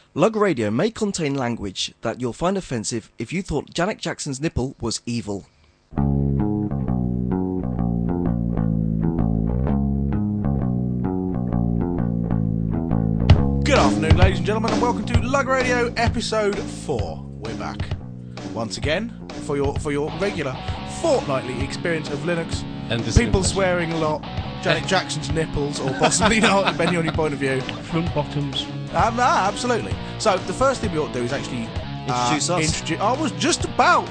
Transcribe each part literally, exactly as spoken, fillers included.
Lug Radio may contain language that you'll find offensive if you thought Janet Jackson's nipple was evil. Good afternoon, ladies and gentlemen, and welcome to Lug Radio episode four. We're back once again for your for your regular fortnightly experience of Linux. And people swearing a lot, Janet Jackson's nipples, or possibly not, depending on your point of view. Front bottoms. Um, ah, absolutely. So the first thing we ought to do is actually uh, Introduce us. Introduce. I was just about.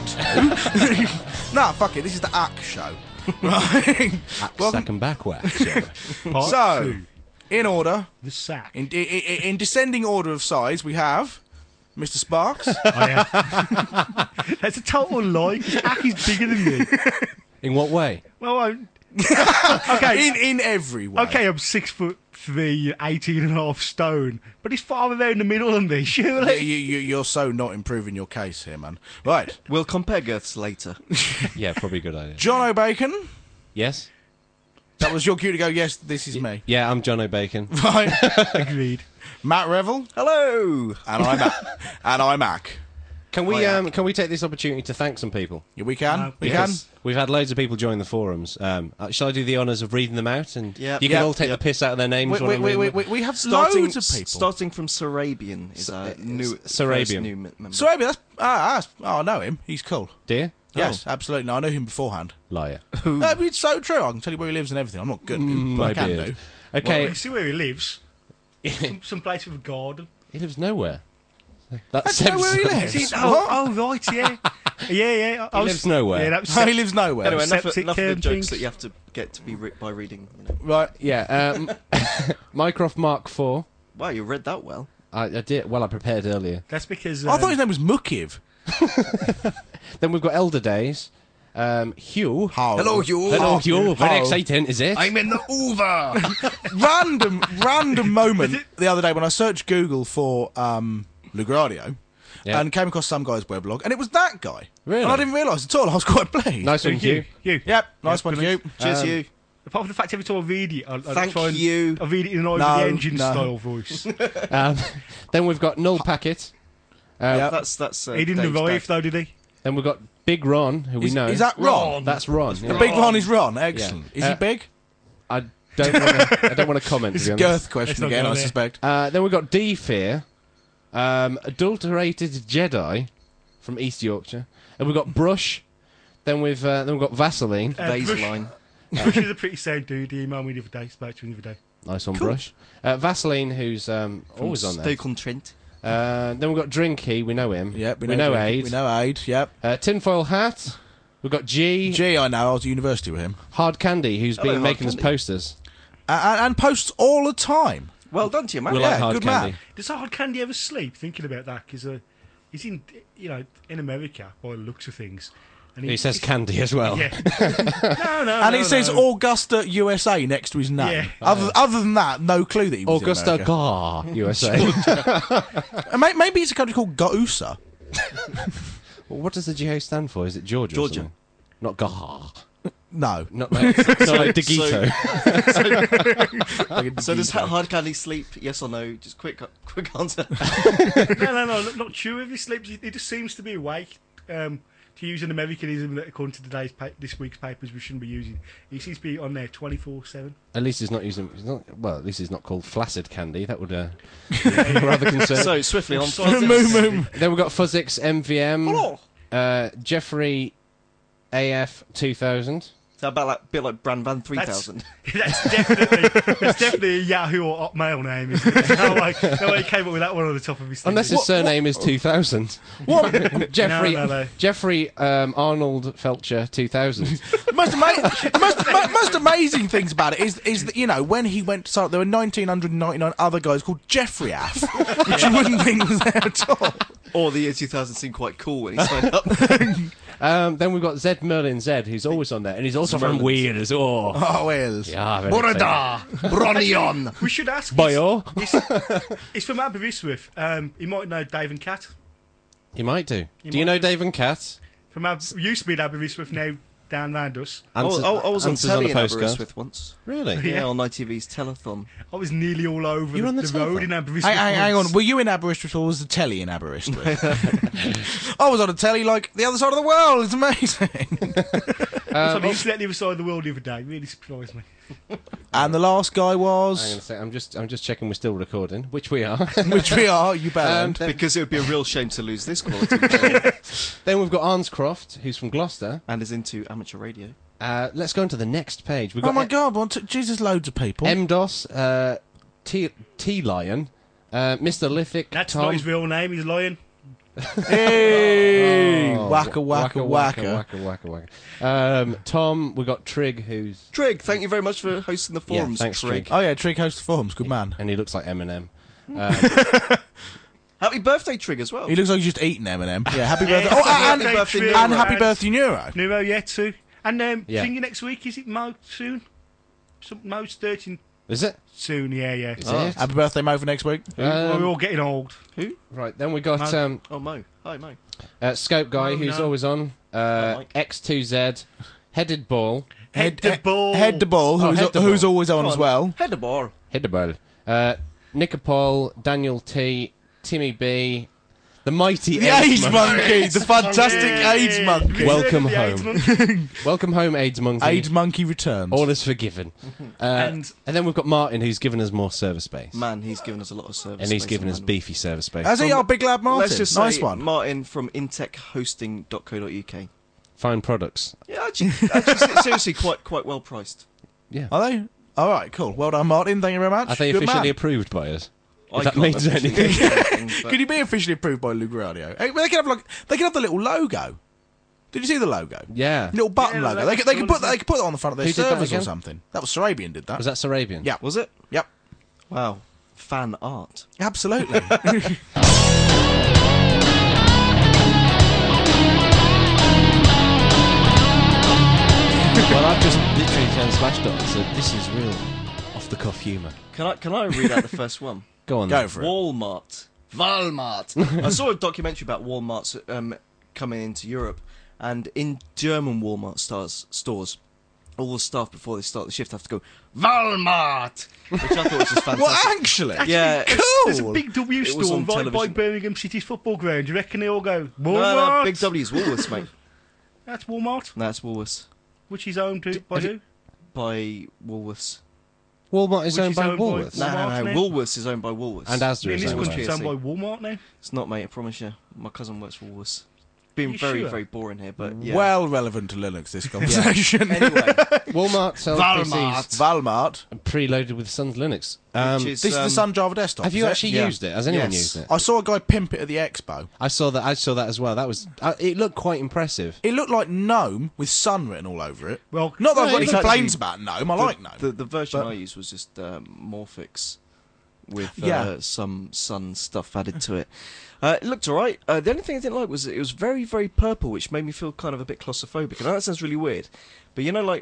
Nah, fuck it. This is the A C show. Right. Welcome- Second back whack. Part So, two. in order, The sack. in, in, in descending order of size, we have Mister Sparks. I am. That's a total lie, because Ack is bigger than me. In what way? Well, I'm... okay, in in every way. okay, I'm six foot three, eighteen and a half stone, but he's farther there in the middle than me, You, surely. you, you- you're so not improving your case here, man. Right. We'll compare girths later. Yeah, probably a good idea. John O'Bacon. Yes? That was your cue to go, yes, this is me. Yeah, I'm John O'Bacon. Right. Agreed. Matt Revel. Hello! And I'm Mac. And I'm Mac. Can we Oh, yeah. um can we take this opportunity to thank some people? Yeah, we can. Uh, we Because we've had loads of people join the forums. Um, uh, shall I do the honours of reading them out? And Yeah. you can Yeah. all take Yeah. the piss out of their names. can. while We, I'm we, reading we, them. we, we have Starting, loads of people. starting from Sarabian is our new Sarabian. first new m- member. So maybe that's, ah, that's. Oh, I know him. He's cool. Do you? Yes, absolutely. No, I know him beforehand. Liar. No, but it's so true. I can tell you where he lives and everything. I'm not good at him, but I My can beard. do. Okay. Well, see where he lives. Some, some place with a garden. He lives nowhere. That's That's where he seven- lives. Is it? What? Oh, oh, right, yeah. Yeah, yeah. I He was- lives nowhere. Yeah, that was Oh, he lives nowhere. Anyway, enough, of, septic enough of the can jokes things. that you have to get to be re- by reading. You know. Right. Yeah. Um, Mycroft Mark four. Wow, you read that well. I, I did. Well, I prepared earlier. That's because... I thought um, his name was Mukiv. Then we've got Elder Days. Um, Hugh. How? Hello, you. Hello, Hugh. Very How? exciting, is it? I'm in the Hoover. random, random moment the other day when I searched Google for um, Lugradio Yeah. and came across some guy's weblog, and it was that guy. Really? And I didn't realise at all. I was quite pleased. Nice one, Hugh. you. You. Yep, nice one, brilliant. you. Cheers, Um, you. Apart from the fact every time I read it, I, I Thank try and, you. I read it in an over No, the engine no. style voice. Um, then we've got Null Packet. Uh, Yep. That's that's. Uh, he didn't Dave's arrive dad. though, did he? Then we've got Big Ron, who we Is, know. is that Ron? That's Ron. The yeah. big Ron is Ron. Excellent. Yeah. Is Uh, he big? I don't want to. I don't want to comment. It's to a be honest. girth question Let's not again, go I there. suspect. Uh, then we've got D Fear, um, Adulterated Jedi from East Yorkshire, and we've got Brush. Then we've uh, then we've got Vaseline. Uh, Brush- Baseline. Brush is a pretty sound dude. He emailed me the other day. Spoke to him the other day. Nice one, Cool. Brush. Uh, Vaseline, who's um, always on there. Stoke-on-Trent. Uh, then we've got Drinky. We know him. Yep, we know Drake. Aid. We know Aid, yep. Uh, Tinfoil Hat. We've got G. Gee, I know. I was at university with him. Hard Candy, who's Hello, been Hard making us Candy. posters. And, and, and posts all the time. Well done to you, man. We Yeah, like Hard good Candy. man. Does Hard Candy ever sleep? Thinking about that, because uh, he's in, you know, in America by the looks of things. And He says he's- Candy as well. Yeah. no, no. And no, it says no. Augusta, U S A next to his name. Yeah. Other, other than that, no clue that he was Augusta in America. Gar, U S A. And may- Maybe it's a country called Gausa. Well, what does the G A stand for? Is it Georgia? or Georgia. something? Not Gar. No. Not like, not like Degito. So does Ha- Hard Candy sleep? Yes or no? Just quick, quick answer. no, no, no, not sure if he sleeps. He just seems to be awake. Um, to use an Americanism that, according to today's pa- this week's papers, we shouldn't be using. He seems to be on there twenty-four seven. At least he's not using. He's not, well, at least he's not called flaccid candy. That would uh, be rather concerning. So swiftly on. Moo, moo. Then we've got Fuzzix M V M, Hello. uh, Jeffrey A F two thousand. Is that about like bit like Brand Van three That's- thousand? That's definitely that's definitely a Yahoo or Hotmail name. Isn't it? No way, no way he came up with that one on the top of his thing. Unless his surname is two thousand. What? Jeffrey No, no, no. Jeffrey um, Arnold Felcher two thousand. The most, ama- most, mo- most amazing things about it is, is that, you know, when he went to start, there were one thousand nine hundred ninety-nine other guys called Jeffrey Aff, which you wouldn't think was there at all. Or the year two thousand seemed quite cool when he signed up. Um, then we've got Zed Merlin Zed, who's always on there, and he's also from Merlins. Weird as well. Oh, well. Yeah, very exciting. Bronion. We should ask. Bio. He's, he's from Aberystwyth. Um, he might know Dave and Cat. He might do. He do you might know Dave and Kat? From Ab- used to be in Aberystwyth, now down round us. Answers, oh, I was on answers telly a in postcard. Aberystwyth once. Really? Yeah, Yeah. on I T V's telethon. I was nearly all over You the, were on the the road telephone? in Aberystwyth. Hang, hang, hang once. on, were you in Aberystwyth or was the telly in Aberystwyth? I was on a telly like the other side of the world. It's amazing. I was on Um, the internet the other side of the world the other day. Really surprised me. And the last guy hang on a was, sec, I'm just, I'm just checking we're still recording, which we are. which we are. You Um, bellend. then, Because it would be a real shame to lose this quality. then we've got Arnscroft, who's from Gloucester. And is into amateur radio. Uh, let's go on to the next page. We've got Oh my God! What? Jesus, loads of people. M DOS, uh, T T Lion, uh, Mister Lithic, That's Tom. not his real name. He's lying. Hey, Oh, waka waka waka. waka waka waka. Um, Tom, we got Trig, who's Trig, thank you very much for hosting the Yeah, forums, thanks, Trig. Trig. Oh yeah, Trig hosts the forums. Good man. and he looks like Eminem. Um, Happy birthday, Trig, as well. He looks like he's just eating M and M. Yeah, happy Yeah, birthday. Oh, happy and, birthday, and, Neuro. and happy birthday, Neuro. Neuro, yeah, too. And um, Yeah. thinking next week, is it Mo soon? Some, Mo's thirteen is it? soon, yeah, yeah. Is Oh. it? Happy birthday, Mo, for next week. Well, Um, we're all getting old. right, then we got Mo. um, Oh, Mo. Hi, Mo. uh, Scope Guy, Oh, who's no. always on. Uh, Mike. X two Z, Headed Ball, Head the ball. Head the ball, Oh, who's, Head the who's Ball. always on Come as on. well. Head the ball. Headed Ball, uh, Nicopol, Daniel T, Timmy B, the mighty The AIDS AIDS Monkey. Monkey, the fantastic Yeah. AIDS Monkey. Welcome The AIDS home. monkey. Welcome home, AIDS Monkey. AIDS Monkey returns. All is forgiven. Uh, and, And- then we've got Martin, who's given us more server space. Man, he's given us a lot of service. and he's space given on us manual. beefy server space. Has he? From- Our big lad Martin. Let's just nice say one. Martin from intech hosting dot co dot uk. Fine products. Yeah, actually, actually seriously, quite quite well priced. Yeah. Are they? All right, cool. Well done, Martin. Thank you very much. Are they Good officially man. approved by us? I If that can't means officially anything. say anything, but- Could you be officially approved by Luke Radio? Hey, they can have like they can have the little logo. Did you see the logo? Yeah. Little button Yeah, logo. that They was could, they could cool, put that, they could put it on the front of their Who did that servers or again? something. That was Sarabian did that. Was that Sarabian? Yeah. Was it? Yep. Wow. Fan art. Absolutely. Well, I've just literally turned Slashdot and said, this is real off-the-cuff humour. Can I can I read out the first one? Go on. Go then. for it. Walmart. Walmart. I saw a documentary about Walmart's um, coming into Europe, and in German Walmart stores, stores, all the staff before they start the shift have to go Walmart, which I thought was just fantastic. Well, actually, Yeah, There's a cool. big W It was store on right by television. Birmingham City's football ground. Do you reckon they all go, no, Walmart? no, Big W's Woolworths, mate. That's Walmart, No, it's Woolworths which is owned to, by have who? by Woolworths. Walmart is Which owned is by owned by- Woolworths. No, no, Walmart's no. name? Woolworths is owned by Woolworths. And Asda In is this owned by country, it's owned by P L C. Walmart now. It's not, mate. I promise you. My cousin works for Woolworths. Being You very, sure? very boring here, but yeah. Well relevant to Linux, this conversation. anyway, Walmart sells Walmart. P Cs Valmart, preloaded with Sun's Linux. Um, which is, this is um, the Sun Java desktop. have is you it? actually Yeah. used it? Has anyone Yes. used it? I saw a guy pimp it at the expo. I saw that. I saw that as well. That was. Uh, it looked quite impressive. It looked like GNOME with Sun written all over it. Well, Not that I've No, got any it's actually- complaints about GNOME. I the, like GNOME. The, the version But- I used was just um, Morphix with uh, Yeah. some Sun stuff added to it. Uh, it looked alright. Uh, the only thing I didn't like was it was very, very purple, which made me feel kind of a bit claustrophobic. I know that sounds really weird, but you know, like,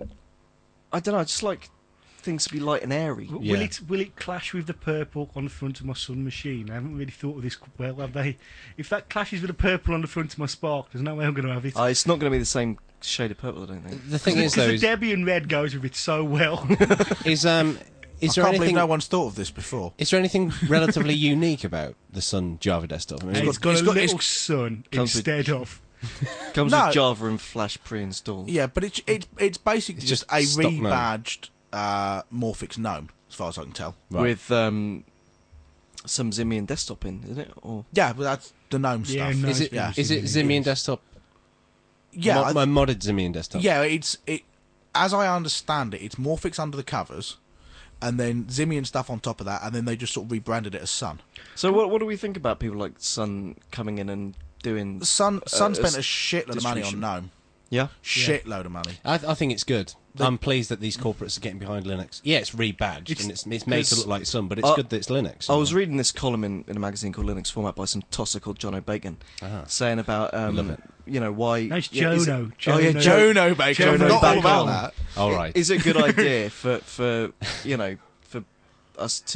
I don't know, I just like things to be light and airy. w- Yeah. will it will it clash with the purple on the front of my Sun machine? I haven't really thought of this well, have they? If that clashes with the purple on the front of my Spark, there's no way I'm going to have it. Uh, it's not going to be the same shade of purple, I don't think. The thing is, Because though, the is, Debian red goes with it so well. is um, is I there can't believe anything? no one's thought of this before. Is there anything relatively unique about the Sun Java desktop? I mean, And it's it's got it's a got- little it's- sun Comes with- instead of. Comes No. with Java and Flash pre-installed. Yeah, but it's it's it's basically It's just, just a stock GNOME. rebadged uh, Morphix GNOME, as far as I can tell. Right. With um, some Symbian desktop in, isn't it? Or Yeah, but that's the GNOME Yeah, stuff. no, is it? Yeah. Is it Symbian desktop? Yeah, Mod, I- my modded Symbian desktop. yeah. It's it. As I understand it, it's Morphix under the covers, and then Symbian stuff on top of that, and then they just sort of rebranded it as Sun. so, what what do we think about people like Sun coming in and doing? Sun Sun Uh, spent s- a shitload of money on distribution. GNOME. Yeah, Shitload of money. I, I think it's good. The- I'm pleased that these corporates are getting behind Linux. Yeah, it's rebadged It's- and it's, it's made to it's- look like Sun, but it's Uh, good that it's Linux. I was reading this column in, in a magazine called Linux Format by some tosser called John O'Bacon, Ah. saying about um, Love it. you know why. No, it's yeah, is it- Jono. Oh yeah, Jono. Jo- Jono Bacon. I Jono forgot all Bacon. about that. All right. Is it a good idea for for you know for us to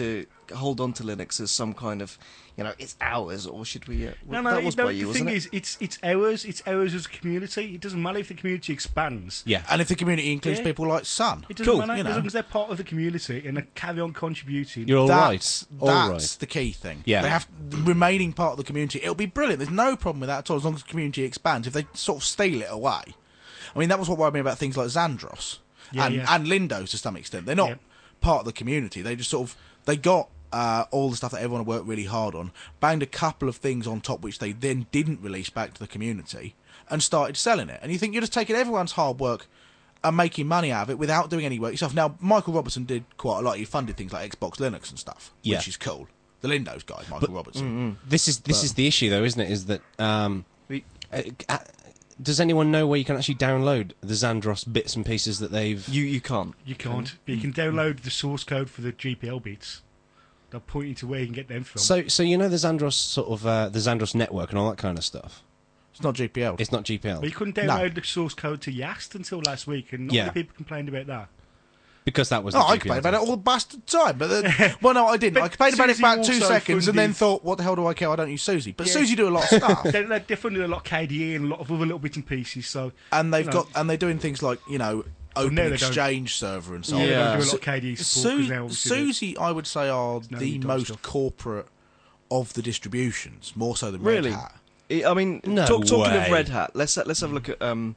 hold on to Linux as some kind of, you know, it's ours, or should we? Uh, No, no, that was no, by the you, thing wasn't it? is, it's it's ours. It's ours as a community. It doesn't matter if the community expands. Yeah. And if the community includes Yeah. people like Sun, It doesn't Cool, matter you know. as long as they're part of the community and they carry on contributing. You're all right. that's All that's right. the key thing. Yeah. They have remaining part of the community. It'll be brilliant. There's no problem with that at all as long as the community expands. If they sort of steal it away, I mean, that was what worried me about things like Xandros Yeah, and yeah. and Lindos to some extent. They're not Yeah. part of the community. They just sort of they got. Uh, all the stuff that everyone worked really hard on, banged a couple of things on top which they then didn't release back to the community, and started selling it. And you think you're just taking everyone's hard work and making money out of it without doing any work yourself. Now, Michael Robertson did quite a lot. He funded things like Xbox Linux and stuff, Yeah. which is cool. The Lindos guy, Michael Robertson. This is this is the issue, though, isn't it? Is that um, We- uh, uh, does anyone know where you can actually download the Xandros bits and pieces that they've? You you can't. You can't. But you can download the source code for the G P L bits. They'll point you to where you can get them from. So so you know the Xandros sort of uh, the Xandros network and all that kind of stuff. It's not G P L. It's not G P L But you couldn't No. download the source code to Yast until last week, and not Yeah. many people complained about that. because that was. Oh, I complained about it all the bastard time. But then, well, no, I didn't. But I complained about it for about Susie two also seconds and then funded- thought, what the hell do I care? I don't use Susie. But Yeah. Susie do a lot of stuff. They're, they're funding a lot of K D E and a lot of other little bits and pieces. So And they've you know, got and they're doing things like, you know, open no, they don't. exchange server and so yeah, on. they don't Yeah. do a lot Su- of K D E support. 'cause Su- now obviously they're- Susie, I would say, are no the need to most stuff. corporate of the distributions, more so than Really? Red Hat. I I mean, No talk, talking way. of Red Hat, let's let's have a look at um,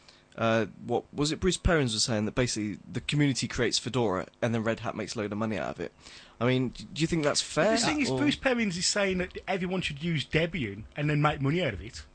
uh, what was it? Bruce Perrins was saying that basically the community creates Fedora and then Red Hat makes a load of money out of it. I mean, d- do you think that's fair? The thing is, or- Bruce Perrins is saying that everyone should use Debian and then make money out of it.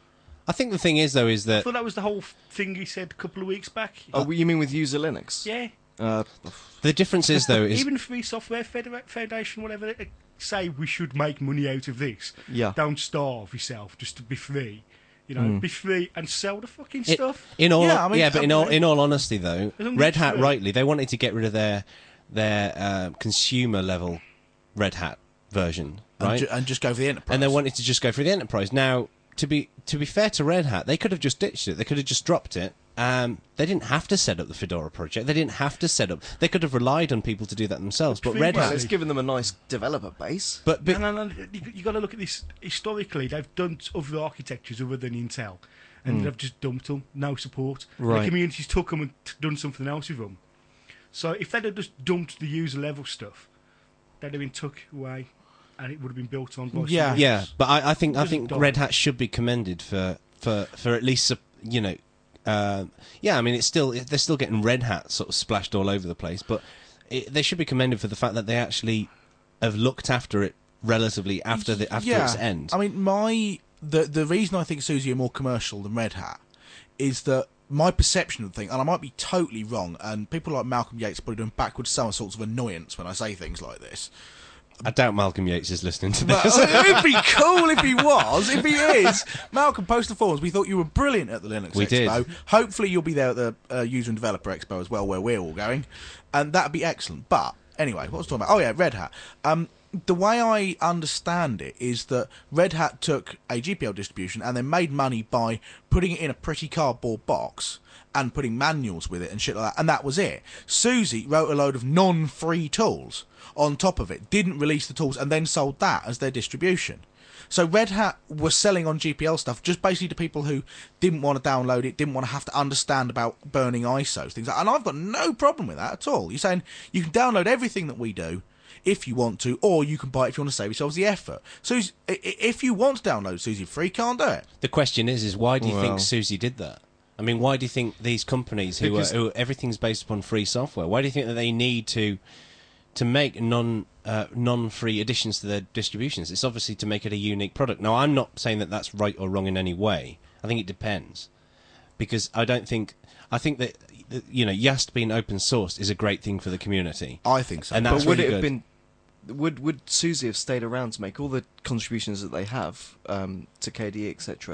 I think the thing is though is I that thought that was the whole thing he said a couple of weeks back. Oh, you mean with user Linux? Yeah. Uh, the difference is though is Even Free Software Federa- Foundation, whatever, they say we should make money out of this. yeah. Don't starve yourself just to be free. You know, be free and sell the fucking it- stuff. in all Yeah, I mean, but in all in all honesty though, As long as Red it's Hat true. rightly they wanted to get rid of their their uh, consumer level Red Hat version, And, right? ju- and just go for the enterprise. and they wanted to just go for the enterprise. Now, to be to be fair to Red Hat, they could have just ditched it. They could have just dropped it. Um, they didn't have to set up the Fedora project. They didn't have to set up. They could have relied on people to do that themselves. But Well, Red Well, Hat, it's given them a nice developer base. but, but no, no, no. You, you got to look at this historically. They've done other architectures other than Intel, and they've just dumped them. No support. Right. The communities took them and t- done something else with them. So if they'd have just dumped the user level stuff, they'd have been took away, and it would have been built on by Yeah. someone yeah, else. but I, I think I Doesn't think die. Red Hat should be commended for for for at least sup- you know. Uh, yeah, I mean, it's still they're still getting Red Hat sort of splashed all over the place, but it, they should be commended for the fact that they actually have looked after it relatively after the after yeah. its end. I mean, my the the reason I think Susie are more commercial than Red Hat is that my perception of the thing, and I might be totally wrong, and people like Malcolm Yates are probably doing backwards somersaults of annoyance when I say things like this. I doubt Malcolm Yates is listening to But this. it'd be cool if he was. If he is, Malcolm, post the forums. We thought you were brilliant at the Linux We Expo. did. Hopefully, you'll be there at the uh, User and Developer Expo as well, where we're all going, and that'd be excellent. But anyway, what was I talking about? Oh yeah, Red Hat. Um, the way I understand it is that Red Hat took a G P L distribution and then made money by putting it in a pretty cardboard box and putting manuals with it and shit like that, and that was it. Susie wrote a load of non-free tools on top of it, didn't release the tools, and then sold that as their distribution. So Red Hat was selling on G P L stuff just basically to people who didn't want to download it, didn't want to have to understand about burning I S Os, things like that. And I've got no problem with that at all. You're saying you can download everything that we do if you want to, or you can buy it if you want to save yourselves the effort. So if you want to download Susie free, can't do it. The question is, is why do you Well. think Susie did that? I mean, why do you think these companies who, are, Because- who everything's based upon free software? Why do you think that they need to to make non uh, non free additions to their distributions? It's obviously to make it a unique product. Now, I'm not saying that that's right or wrong in any way. I think it depends, because I don't think I think that you know Yast being open sourced is a great thing for the community. I think so. And But that's would really it have good. been? Would would Susie have stayed around to make all the contributions that they have um, to K D E, et cetera?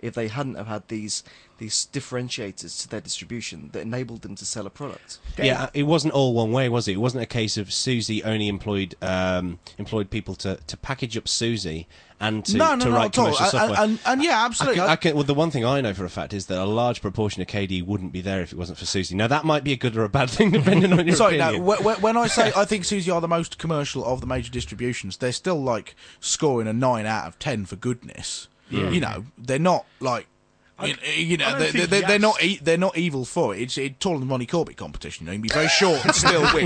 if they hadn't have had these these differentiators to their distribution that enabled them to sell a product. Yeah, it wasn't all one way, was it? It wasn't a case of Susie only employed um, employed people to, to package up Susie and to, no, no, to not write at all. commercial And, software. and, and yeah, I absolutely. can, I can, well, the one thing I know for a fact is that a large proportion of K D wouldn't be there if it wasn't for Susie. Now, that might be a good or a bad thing, depending on your Sorry, no. opinion. When, when I say I think Susie are the most commercial of the major distributions, they're still like scoring a nine out of ten for goodness. Yeah. You know, they're not like. You, you know, I don't they're, think they're, they're Yes- not e- they're not evil for it. It's it's taller than Ronnie Corbett competition. You know, you can be very short and still win.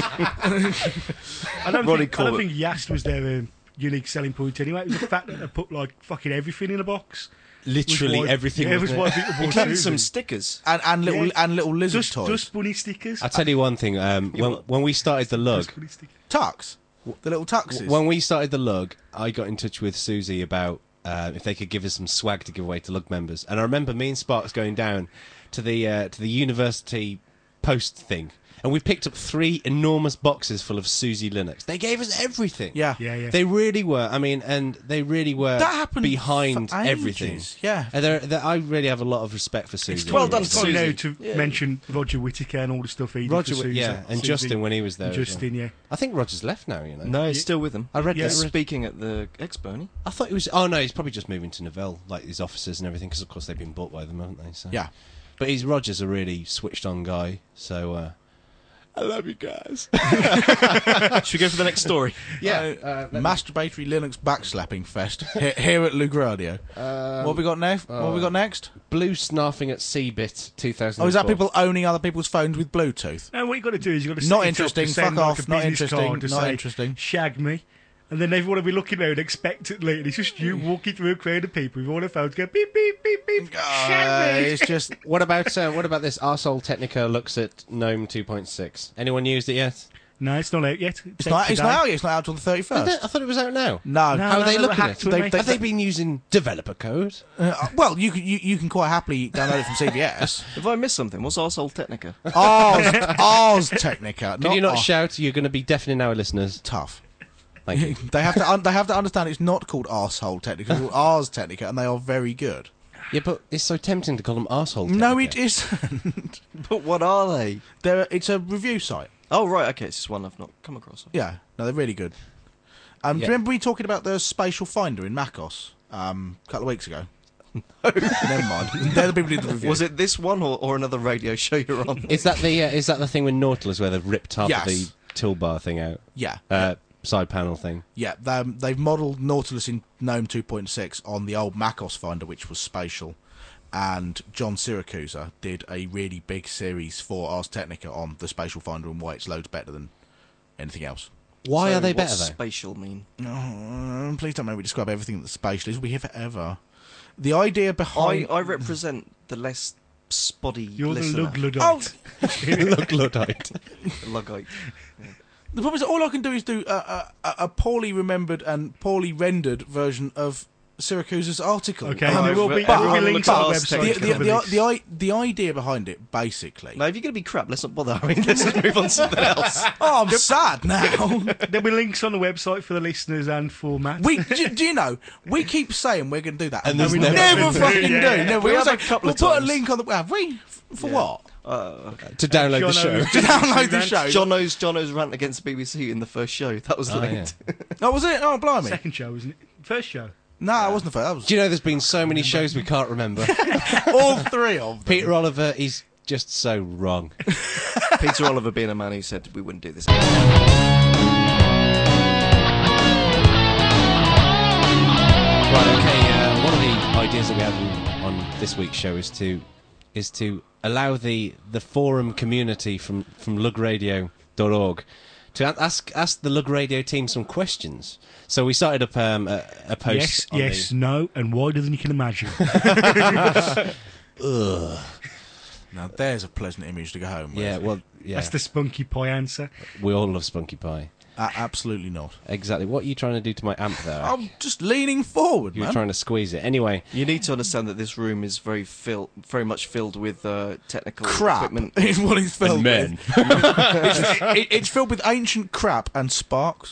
I don't Roddy think, I don't Corbett. think Yast was their um, unique selling point anyway. It was the fact that they put like fucking everything in a box. Literally Was why- everything. Yeah, it was wasn't why it? people bought Including Susie. some stickers. And and little Yeah. and little lizard Just, toys. just bunny stickers. I'll tell you one thing. Um, when, when we started the lug, Just bunny stickers. Tucks. The little tuxes. when we started the lug, I got in touch with Susie about uh, if they could give us some swag to give away to lug members. And I remember me and Sparks going down to the uh, to the university post thing, and we picked up three enormous boxes full of Susie Linux. They gave us everything. Yeah. Yeah, yeah. They really were. I mean, and they really were That happened behind for everything. ages, yeah. And they're, they're, I really have a lot of respect for Susie. well done, It's funny now Susie. to Yeah. mention Roger Whittaker and all the stuff he did Roger, for Wi- Susie. yeah, and Susie. Justin when he was there. And as well. Justin, yeah. I think Roger's left now. You know. No, he's still with them. I read Yeah. that. He's I read- speaking at the expo, isn't he? I thought it was. Oh no, he's probably just moving to Novell, like his offices and everything, because of course they've been bought by them, haven't they? So. Yeah. But he's Roger's a really switched on guy, so uh, I love you guys. Should we go for the next story? yeah, Uh, Masturbatory Linux backslapping fest here, here at Lugradio. um, what have we got next? what have we got next? Blue snarfing at Cbit two thousand. Oh, is that people owning other people's phones with Bluetooth? And what you got to do is you got to Not set it up interesting, to send fuck like off, a not business interesting, card to not say, interesting. Shag me. And then everyone will be looking around expectantly, and it's just you walking through a crowd of people with all their phones going beep beep beep beep. Uh, Shag me. it's just What about uh, what about this arsehole Technica looks at GNOME two point six? Anyone used it yet? No, it's not out yet. it's not. It's today. not out yet. It's not out till the thirty I first. thought it was out now. No. No, How are no, they they were looking at hacked, it? weren't They- they? Have they been using developer code? Uh, well, you can you, you can quite happily download it from C V S. Have I missed something? What's Arsehole Technica? Ars, Ars Technica. Can you not Ars- shout? You're going to be deafening our listeners. Tough. Thank you. they have to un- they have to understand it's not called Arsehole Technica. It's called Ars Technica, and they are very good. Yeah, but it's so tempting to call them arsehole. No, Technica. it isn't. But what are they? They're, it's a review site. Oh, right, okay, it's just one I've not come across. Yeah, no, they're really good. Um, do Yeah. you remember we talking about the spatial finder in MacOS um, a couple of weeks ago? Never mind. They're the people who did the review. Was it this one or, or another radio show you're on? Is that the uh, is that the thing with Nautilus where they've ripped half Yes. of the toolbar thing out? Yeah, Uh, side panel thing. yeah. They, they've modelled Nautilus in GNOME two point six on the old MacOS finder, which was spatial. And John Siracusa did a really big series for Ars Technica on the spatial finder and why it's loads better than anything else. Why So are they better what's though? spatial mean? Oh, please don't make me describe everything that's spatial. We'll be here forever. The idea behind... I, I represent the less spotty You're the listener. lug luddite. Oh, Look, Luddite. Luggite. the problem is that all I can do is do a, a, a poorly remembered and poorly rendered version of Syracuse's article. Okay, Oh, there will be, but- there will be but- links on the but- website. the, to the, cover the, this. the, i- the idea behind it, basically... Now, if you're going to be crap, let's not bother. I mean, let's just move on to something else. Oh, I'm sad now. There'll be links on the website for the listeners and for Matt. We do, do you know? We keep saying we're going to do that, And and, there's we never never, been fucking done. do. Yeah. Never. We We have also, a couple we'll of put a times. link on the. Have we? F- For Yeah. what? Uh, okay. To download the Jono- show. To download the show. Jono's, Jono's rant against the B B C in the first show. That was Oh, linked. Oh, was it? Oh, blimey. Second show, isn't it? First show. No, it wasn't the first. That was Do you know there's been so many shows we can't remember? all three of them. Peter Oliver, he's just so wrong. Peter Oliver being a man who said we wouldn't do this. Right, okay. Uh, one of the ideas that we have on, on this week's show is to is to allow the the forum community from from lug radio dot org to a- ask ask the Lug Radio team some questions. So we started up um, a, a post. Yes, on yes, the- no, and wider than you can imagine. Now, there's a pleasant image to go home with. Yeah, well, yeah. That's the spunky pie answer. We all love Spunky Pie. Uh, absolutely not. Exactly. What are you trying to do to my amp there? I'm just leaning forward, You're man. trying to squeeze it. Anyway, You need to understand that this room is very fill, very much filled with uh, technical Crap equipment. is what it's filled and men. with. it's, it, it's filled with ancient crap and sparks.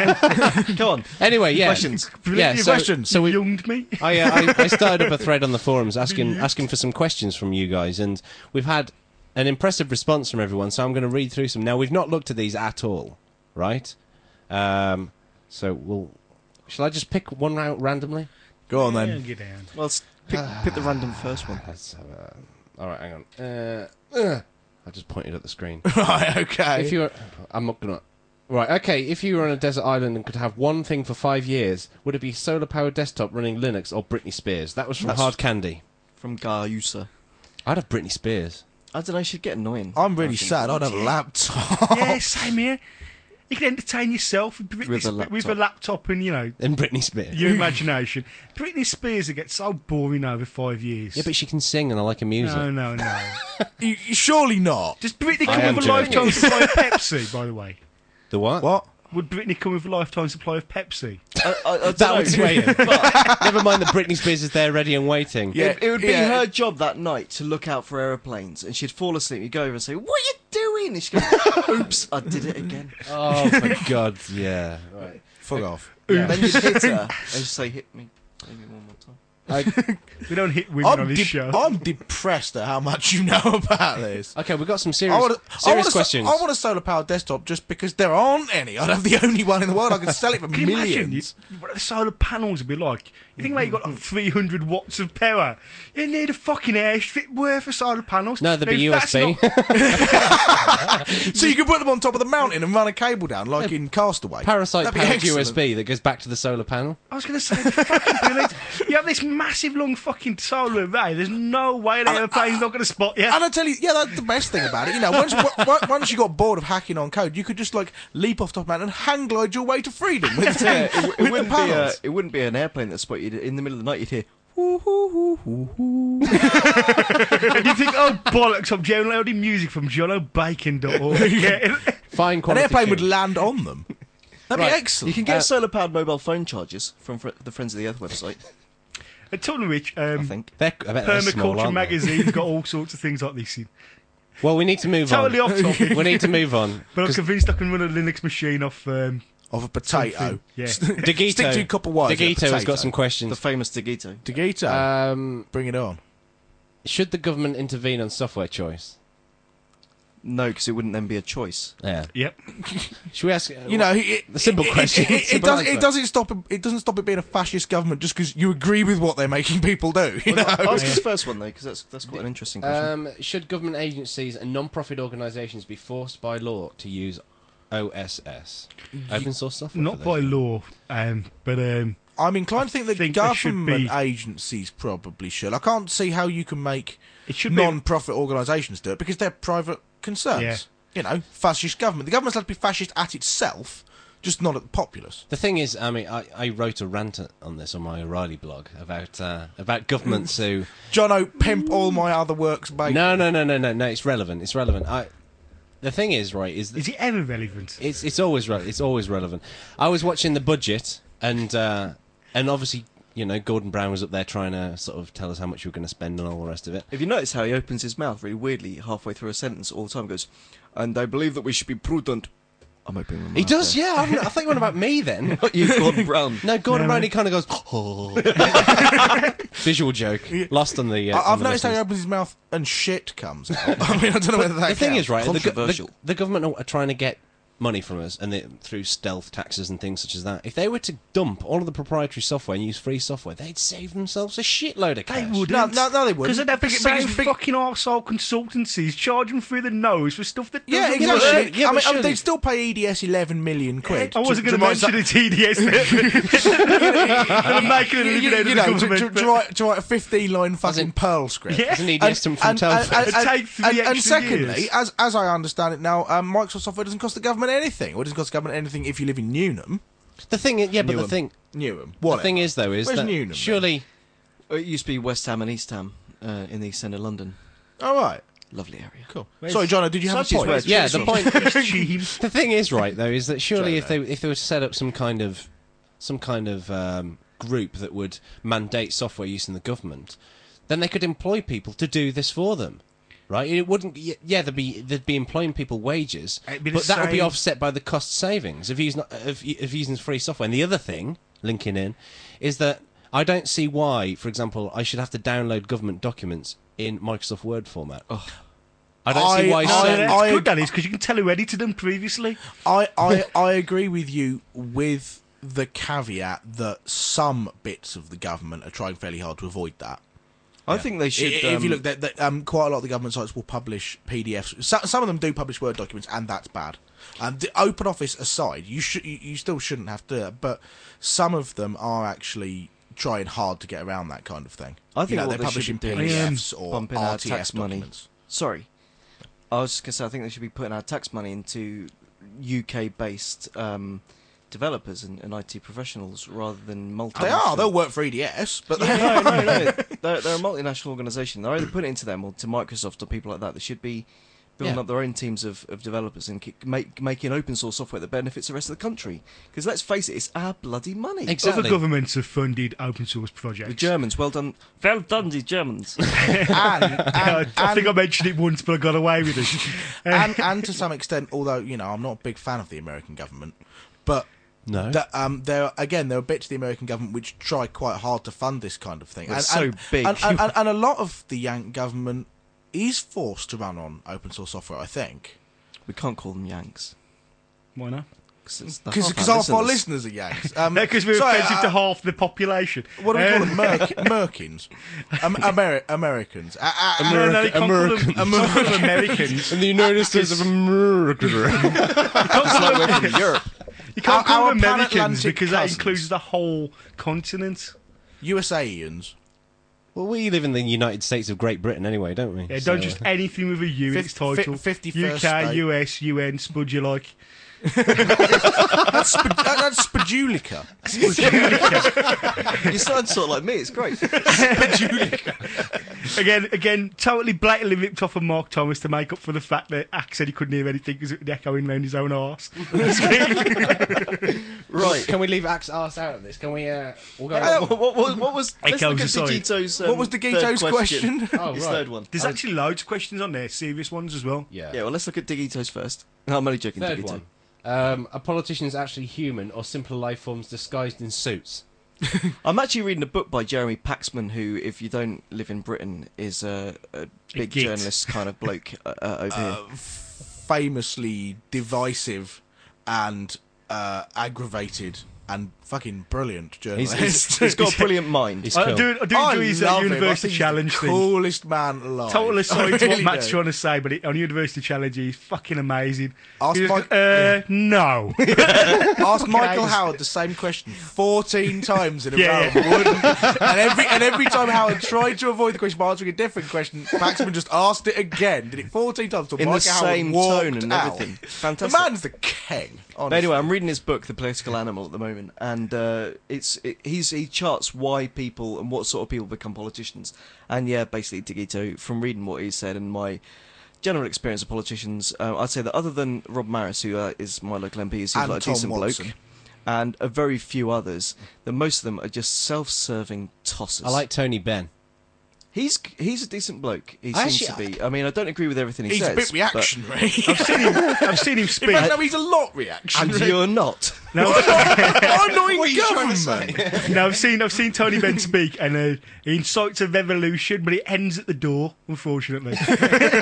Go on. Anyway, yeah. Questions. Yeah, Your so, questions. so we, younged me. I, uh, I, I started up a thread on the forums asking asking for some questions from you guys, and we've had an impressive response from everyone, so I'm going to read through some. Now, we've not looked at these at all, right? Um, so we'll... Shall I just pick one out randomly? Go on Yeah, then. get down. Well, let's pick, pick the random first one. Let's have a... All right, hang on. Uh, uh, I just pointed at the screen. Right, okay. If you were... I'm not going to... Right, okay, if you were on a desert island and could have one thing for five years, would it be solar-powered desktop running Linux or Britney Spears? That was from That's- Hard Candy. From Gausa. I'd have Britney Spears. I don't know, she'd get annoying. I'm really I think. sad. I'd have a laptop. Yeah, same here. You can entertain yourself with, Britney, With a Sp- with a laptop. laptop and, you know, And Britney Spears. your imagination. Britney Spears will get so boring over five years. Yeah, but she can sing and I like her music. No, no, no. You- you- surely not. Does Britney I come am with a joking. lifetime supply of Pepsi, by the way? The what? What? Would Britney come with a lifetime supply of Pepsi? I, I, I don't That know. would sway him. But Never mind that Britney Spears is there ready and waiting. Yeah, it, it would be yeah. her job that night to look out for aeroplanes, and she'd fall asleep. You'd go over and say, "What are you doing?" And she'd go, "Oops, I did it again." Oh, for God, yeah. Right. Fuck off. Yeah. Then you'd hit her and she'd say, "Hit me, maybe one more time." I, We don't hit women on I'm, this de- show. I'm depressed at how much you know about this. okay, we've got some I serious, want, a, I, serious want a, questions. I want a solar powered desktop just because there aren't any. I'd have the only one in the world. I could sell it for Can you imagine you, millions. what the solar panels would be like? You think about you got like three hundred watts of power. You need a fucking airstrip worth of solar panels. No, they'd Now, be if U S that's B. not- So you could put them on top of the mountain and run a cable down like in Castaway. Parasite That'd be powered U S excellent. B that goes back to the solar panel. I was going to say, it'd be fucking brilliant. You have this massive long fucking solar array. There's no way an airplane's not going to spot you. And I tell you, yeah, that's the best thing about it. You know, once w- w- once you got bored of hacking on code, you could just like leap off top of the mountain and hang glide your way to freedom with, Yeah, it, w- with it the wouldn't be a, panels. it wouldn't be an airplane that spot you in the middle of the night. You'd hear, "Hoo, hoo, hoo, hoo, hoo." And you think, oh, bollocks, I'm downloading music from john o bacon dot org. Yeah. Fine An quality. airplane tune. would land on them. That'd Right. be You excellent. can get Uh, solar-powered mobile phone chargers from fr- the Friends of the Earth website. And talking of which, I um, think. They're, I bet they're small, Permaculture aren't they? magazine's got all sorts of things like this in. Well, we need to move Totally on. off topic. We need to move on. But I'm 'cause convinced I can run a Linux machine off. Um, Of a potato. something. Yeah. Digito, Stick to copper wires. Digito has potato. got some The questions. famous Digito. Digito. Um, Bring it on. should the government intervene on software choice? No, because it wouldn't then be a choice. Yeah. Yep. Should we ask? uh, You know, it, The simple it- it- question. It, it, Simple does, answer. it doesn't stop. It, it doesn't stop it being a fascist government just because you agree with what they're making people do. You know. Ask this first one though, because that's that's quite an interesting question. Um, should government agencies and non-profit organisations be forced by law to use O S S, open source software? Not for by this? law, um, but um, I'm inclined to think that think there should government be- agencies probably should. I can't see how you can make it should be. non-profit organisations do it because they're private concerns. Yeah. You know, fascist government. The government's allowed to be fascist at itself, just not at the populace. The thing is, I mean, I, I wrote a rant on this on my O'Reilly blog about uh, about governments who. Jono, pimp all my other works, baby. No, no, no, no, no, no. It's relevant. It's relevant. I. The thing is, right, is that Is it ever relevant? it's it's always re- it's always relevant. I was watching the budget, and uh, and obviously, you know, Gordon Brown was up there trying to sort of tell us how much we were going to spend and all the rest of it. If you notice how he opens his mouth really weirdly halfway through a sentence all the time, goes, "And I believe that we should be prudent." I'm opening my mouth. He does, there. yeah. I, I thought you were about me then. Not you, Gordon Brown. No, Gordon No. Brown, he kind of goes. Oh. Visual joke, lost on the. Uh, I, on I've the noticed how he listeners. opens his mouth and shit comes out. I mean, I don't know whether that The thing counts. is, right, the, go- the, Controversial. the government are trying to get money from us, and they, through stealth taxes and things such as that. If they were to dump all of the proprietary software and use free software, they'd save themselves a shitload of cash. They wouldn't. No, no, no, they wouldn't. Because they'd have the Biggest- same biggest- big- fucking arsehole consultancies charging through the nose for stuff that Yeah, doesn't exactly. work. Yeah, I but mean, surely- they'd still pay E D S eleven million quid. I wasn't going to write mention some- the T D S. They're making a you, living you, out of you the know, to, government. to, but- to, write, to write a fifteen-line fucking in- Perl script. Yeah. Doesn't need estimate from Telford. and, It'd and, take three and, and extra secondly, years. as as I understand it now, um, Microsoft software doesn't cost the government anything. Or it doesn't cost the government anything if you live in Newnham. The thing, is, yeah, but the Newham. thing, Newham. the What? thing is though, is Where's that Newnham, then? surely It used to be West Ham and East Ham uh, in the East End of London. All right. Lovely area. Cool. Where's- Sorry, John, did you have Such is a point? where- Yeah, the point. Cheam. The thing is, right, though, is that surely if they Jono. if they were to set up some kind of some kind of um, group that would mandate software use in the government, then they could employ people to do this for them, right? It wouldn't. y- Yeah, they'd be they'd be employing people wages, It'd be the but that would be same- offset by the cost savings of using of, of using free software. And the other thing, linking in, is that I don't see why, for example, I should have to download government documents in Microsoft Word format. I don't see I- why. I- No, certain- that's I- good, that is, because you can tell who edited them previously. I, I, I agree with you with the caveat that some bits of the government are trying fairly hard to avoid that. I think they should. I- if you um, look, that that, um, quite a lot of the government sites will publish P D Fs. So, some of them do publish Word documents, and that's bad. Um, the Open Office aside, you should you, you still shouldn't have to do it, but some of them are actually trying hard to get around that kind of thing. I You think know, what they're they should publishing be P doing D is Fs or bumping our R T S tax money. documents. Sorry, I was just gonna say I think they should be putting our tax money into U K-based um, developers and, and I T professionals rather than multinational. They are. They'll work for E D S, but they no, no, no. They're, they're a multinational organisation. They're either putting it into them or to Microsoft or people like that. They should be building Yeah. up their own teams of, of developers and keep, make, making open source software that benefits the rest of the country. Because let's face it, it's our bloody money. Exactly. Other governments have funded open source projects. The Germans, well done. Well done, the Germans. and, I, and, I think I and, mentioned it once, but I got away with it. and, and to some extent, although you know I'm not a big fan of the American government, but No. that, um, there again there are bits of the American government which try quite hard to fund this kind of thing. Well, and, it's so and, big. and, and, and, and a lot of the Yank government is forced to run on open source software. I think We can't call them Yanks. Why not? Because because half our listeners are Yanks. Um, Because we're sorry, offensive uh, to half the population. What do we call Um, them? Merc- Merkins, um, Ameri- Americans. Uh, uh, uh, No, no, you can't call them, Americans. you can't call them Americans. In the United States of America. from Europe. You can't Our- call our them Americans pan-Atlantic because that cousins. includes the whole continent. USAians. Well, we live in the United States of Great Britain anyway, don't we? Yeah, So, don't just anything with a U in its Fif- title. fi- fifty-first U K, state. U S, U N, spud you like. That's, sp- that, that's Spadulica. You sound sort of like me. It's great. Again, again, totally blatantly ripped off of Mark Thomas to make up for the fact that Axe said he couldn't hear anything because it was echoing around his own arse. Right. Can we leave Axe arse out of this? Can we? Uh, we'll go. Uh, what, what, what, what was? Let's Echoes look at aside. Digito's. Um, What was the third Gito's question? Oh, His right. third one. There's Uh, actually loads of questions on there, serious ones as well. Yeah. Yeah. Well, let's look at Digito's first. No, I'm only joking. Third Digito. one. Um, are politicians actually human or simple life forms disguised in suits? I'm actually reading a book by Jeremy Paxman, who, if you don't live in Britain, is a, a big git. journalist kind of bloke uh, uh, over here. Uh, famously divisive and uh, aggravated and fucking brilliant He's, journalist. he's, he's got a brilliant mind. He's I cool. do, I do I enjoy his uh, love him. I University think he's Challenge the thing. coolest man alive. Total I aside to what really Matt's do. trying to say, but it, on University Challenge, he's fucking amazing. Ask He just Mike- goes, uh, no. Ask Michael Okay. Howard the same question fourteen times in a Yeah, row. Wouldn't- and every and every time Howard tried to avoid the question by answering a different question, Paxman just asked it again. Did it fourteen times till in the Michael Howard same walked tone and out. everything. The Fantastic. man's the king. But Honestly. anyway, I'm reading his book, The Political Animal, at the moment, and uh, it's it, he's he charts why people and what sort of people become politicians. And yeah, basically, Digito, from reading what he said and my general experience of politicians, uh, I'd say that other than Rob Maris, who uh, is my local M P, who seems And like a Tom decent Watson. bloke, and a very few others, that most of them are just self-serving tossers. I like Tony Benn. He's he's a decent bloke. He I seems actually- to be. I mean, I don't agree with everything he He's says. a bit but- reactionary. I've seen him, I've seen him In speak. fact, no, he's a lot And reactionary. you're not. No, I'm not in What are you trying to government. no, I've seen I've seen Tony Benn speak, and uh, he incites a revolution, but it ends at the door, unfortunately. With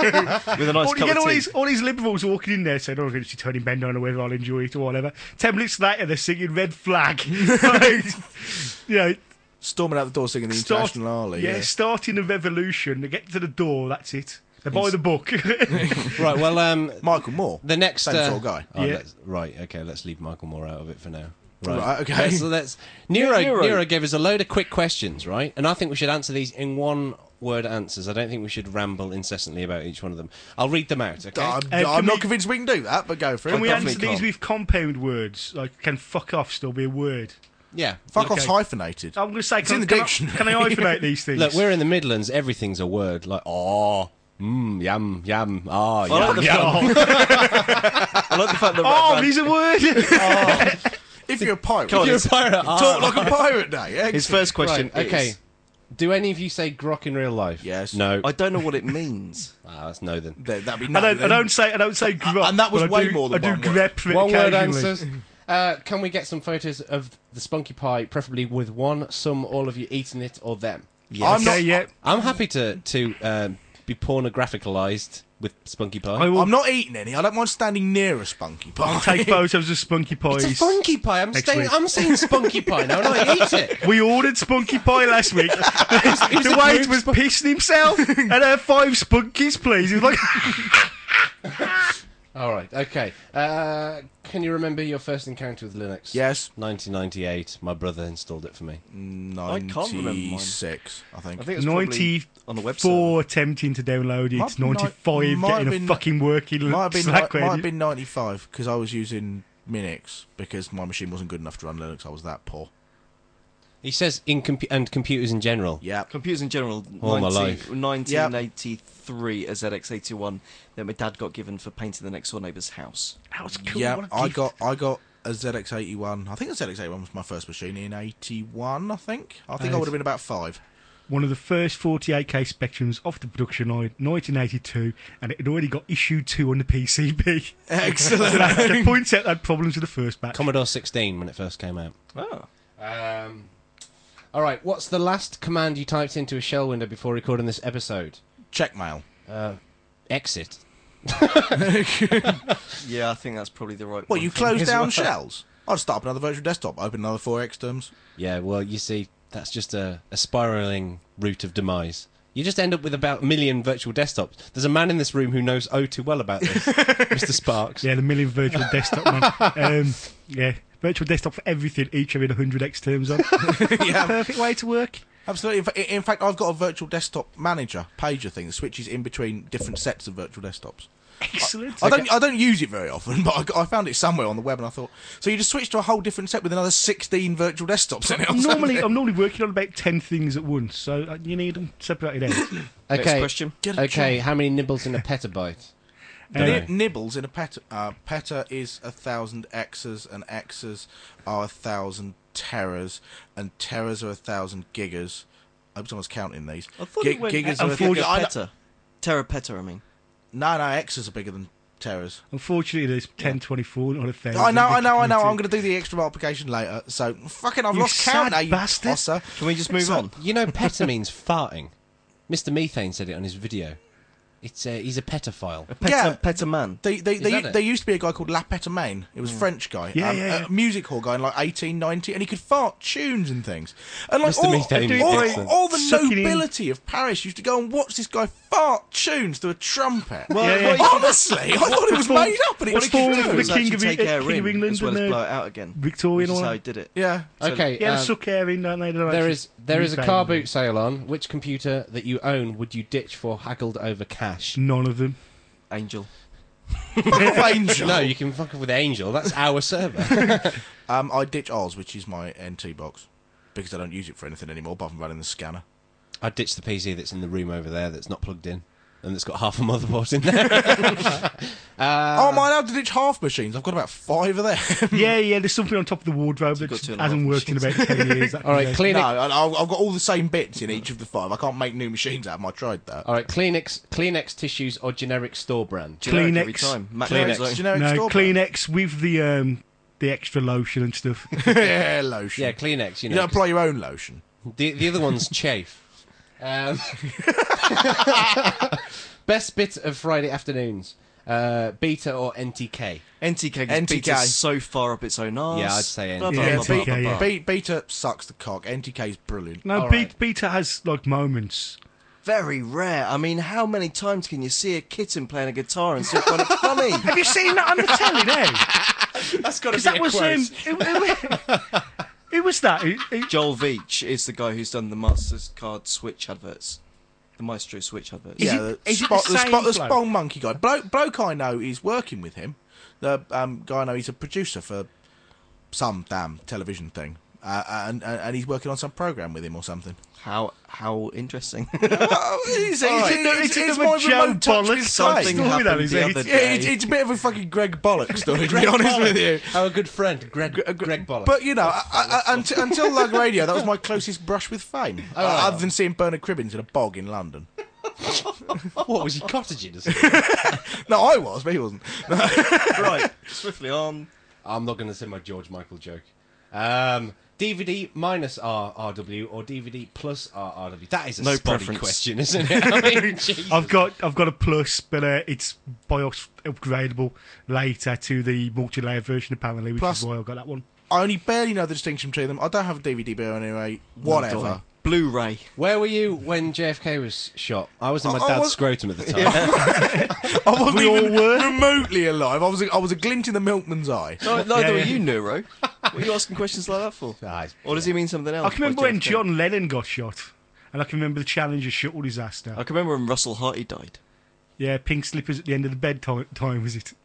a nice Or you cup get of all tea. these all these liberals walking in there saying, "Oh, I'm going to see Tony Benn. I don't know whether I'll enjoy it or whatever." Ten minutes later, they're singing "Red Flag." Like, you know, Storming out the door singing the start- International Army. yeah, Yeah. starting a revolution. They get to the door. That's it. They buy the book. Right. Well, um, Michael Moore. the next Same uh, sort of guy. oh, Yeah. let's- right. Okay. Let's leave Michael Moore out of it for now. Right. Right, okay. Let's, let's, Nero, Nero. Nero gave us a load of quick questions, right? And I think we should answer these in one word answers. I don't think we should ramble incessantly about each one of them. I'll read them out. Okay. I'm, Uh, can I'm not we- convinced we can do that, but go for it. Can we definitely answer these can't. with compound words? Like, can "fuck off" still be a word? Yeah. Fuck Okay. off's hyphenated. I'm going to say, It's can, in the can I- dictionary. can I hyphenate these things? Look, we're in the Midlands. Everything's a word. Like, oh, Mmm, yum, yum. Ah, I yum. like the fact, I like the fact that Oh, Ratband- there's a word. If you're a pirate, Come on, You're a it's- pirate. talk like a pirate day. Excellent. his first question Right, okay. is, Do any of you say grok in real life? Yes. No. I don't know what it means. Ah, that's no then. There- That'd be I no, don't, I then. don't say I don't say grok, and that was but I way do, more than I do one word. grep for it One word occasionally. answers. Uh, can we get some photos of the spunky pie, preferably with one, some, all of you eating it, or them? I'm Okay, not. yeah. I'm happy to to um, be pornographicalized with spunky pie. I will I'm not eating any. I don't mind standing near a spunky pie. take photos of spunky pies. It's a funky pie. I'm Next saying week. I'm saying spunky pie now, and I eat it. We ordered spunky pie last week. the a waiter group was pissing himself. And uh, five spunkies, please. He was like, All right, okay. Uh, can you remember your first encounter with Linux? Yes. nineteen ninety-eight. My brother installed it for me. ninety-six, remember mine. I think. I think it's probably ninety-four on the website. attempting to download it. Might- ninety-five might getting have a been- fucking working Might have been, Slack ni- might have ready. been ninety-five because I was using Minix because my machine wasn't good enough to run Linux. I was that poor. He says in compu- and computers in general. Yeah. Computers in general, All my 19 life. nineteen eighty-three, a Z X eighty-one that my dad got given for painting the next door neighbour's house. That was cool. Yeah, what a I gift. got I got a Z X eighty-one. I think the Z X eighty-one was my first machine in eighty-one. I think. I think I Uh, would have been about five. one of the first forty-eight K Spectrums off the production line, nineteen eighty-two, and it had already got issued two on the P C B. Excellent. So that, that points out that had problems with the first batch. Commodore sixteen when it first came out. Oh. Um, all right, what's the last command you typed into a shell window before recording this episode? Checkmail. Uh, exit. Yeah, I think that's probably the right What, one you for close me as down well. shells? I'd start up another virtual desktop, open another four X terms. Yeah, well, you see, that's just a, a spiraling route of demise. You just end up with about a million virtual desktops. There's a man in this room who knows oh too well about this, Mister Sparks. Yeah, the million virtual desktop, man. Um, yeah, virtual desktop for everything, each having one hundred X terms on. Yeah, Perfect way to work. absolutely. In fa- In fact, I've got a virtual desktop manager, pager thing that switches in between different sets of virtual desktops. Excellent. I don't, I don't use it very often, but I, got- I found it somewhere on the web, and I thought, so you just switch to a whole different set with another sixteen virtual desktops in it. or I'm normally, something? I'm normally working on about ten things at once, so uh, you need them separated out. Next Okay, question. Get a okay. job. How many nibbles in a petabyte? Uh, Don't Nib- know. nibbles in a peta. Uh, peta is a thousand X's, and X's are a thousand teras, and teras are a thousand gigas. I hope someone's counting these. I thought Gig- it went gigas are a unfortunately- I know- peta. Terapeta, I mean. No, no, X's are bigger than teras. Unfortunately, there's ten twenty-four, not a thousand. I know, I know, I know. Big I'm going to do the extra multiplication later. So, fucking, I've You lost count. sad eh, you bastard. tosser. Can we just move So- on? You know, peta means farting. Mister Methane said it on his video. It's uh, he's a petaphile. A peta, Yeah. peta man. They, they, Is they, that it? there used to be a guy called La Petamain. It was a French guy. Yeah, um, yeah, yeah. A music hall guy in like eighteen ninety, and he could fart tunes and things. And like Mister all, Methane, all, excellent. all the Sucking in. nobility of Paris used to go and watch this guy fart tunes to a trumpet. Well, Yeah, yeah. what- Honestly, I thought it was What- made up, and it what was form true. of the was King actually of take Eng- air King of in England as well and, as uh, blow it out again. Victorian Which is or how he did it. Yeah. Okay, Yeah, um, suck air in, don't they? They don't there actually is there is a methane. car boot sale on. Which computer that you own would you ditch for haggled over cash? None of them. Angel. Fuck off, Angel. No, you can fuck with Angel. That's our server. Um, I ditch Oz, which is my N T box, because I don't use it for anything anymore, apart from running the scanner. I'd ditch the P C that's in the room over there that's not plugged in and that's got half a motherboard in there. uh, oh, am I allowed to ditch half machines? I've got about five of them. Yeah, yeah. There's something on top of the wardrobe that got just two and a hasn't half worked in about ten years. That All right, can go. clean No, it. I- I've I've got all the same bits in each of the five. I can't make new machines out of them. I tried that. All right, Kleenex, Kleenex tissues or generic store brand. Generic every Kleenex. time. Mac Kleenex. Zone. Generic No, store Kleenex with the um, the extra lotion and stuff. brand. Yeah, lotion. Yeah, Kleenex. You you know, don't apply your own lotion. the the other one's chafe. Um, best bit of Friday afternoons: uh, beta or N T K. N T K gets N T K. Beta so far up its own arse. Yeah, I'd say Blah, N T blah, K. Yeah, blah, blah, N T K, blah, yeah. blah. Be- Beta sucks the cock. N T K's brilliant. No, All Be- right. Beta has like moments. Very rare. I mean, how many times can you see a kitten playing a guitar and still find it funny? Have you seen that on the telly now? That's got to Because that was um, it, it, it was that. It, it, Joel Veach is the guy who's done the MasterCard Switch adverts. The Maestro Switch adverts. Is yeah, it- the, is it spot, the the, same spot, the bloke? Spong Monkey guy. Bloke, bloke I know is working with him. The um, guy I know, he's a producer for some damn television thing. uh, and, and and he's working on some program with him or something. How how interesting. Well, it's, it's, All right. it's, it's, It's it's a my Joe remote touch Bollock with Something Something. story, happened that is the it. other Yeah, day. it's, it's a bit of a fucking Greg Bollock story, to be honest with you. Our good friend, Greg, Gre- Greg Bollock. But you know, I, I, I, until, until Lug Radio, that was my closest brush with fame, Oh, uh, right. other than seeing Bernard Cribbins in a bog in London. what was he cottaging? No, I was, but he wasn't. Right, swiftly on. I'm not going to say my George Michael joke. Um, D V D minus R R W or D V D plus R R W? That is a No spotty preference. question, isn't it? I mean, Jesus. I've got I've got a plus, but uh, it's BIOS upgradable later to the multi-layer version apparently, which Plus- is why I got that one. I only barely know the distinction between them. I don't have a D V D bill anyway. Whatever. Blu-ray. Where were you when J F K was shot? I was in my I- I dad's was- scrotum at the time. I wasn't We all even were. remotely alive. I was a, I was a glint in the milkman's eye. No, neither Yeah, were yeah. you, Neuro. What are you asking questions like that for? Ah, it's- Or does he mean something else? I can remember by when J F K? John Lennon got shot, and I can remember the Challenger shuttle disaster. I can remember when Russell Harty died. Yeah, pink slippers at the end of the bed time, time was it?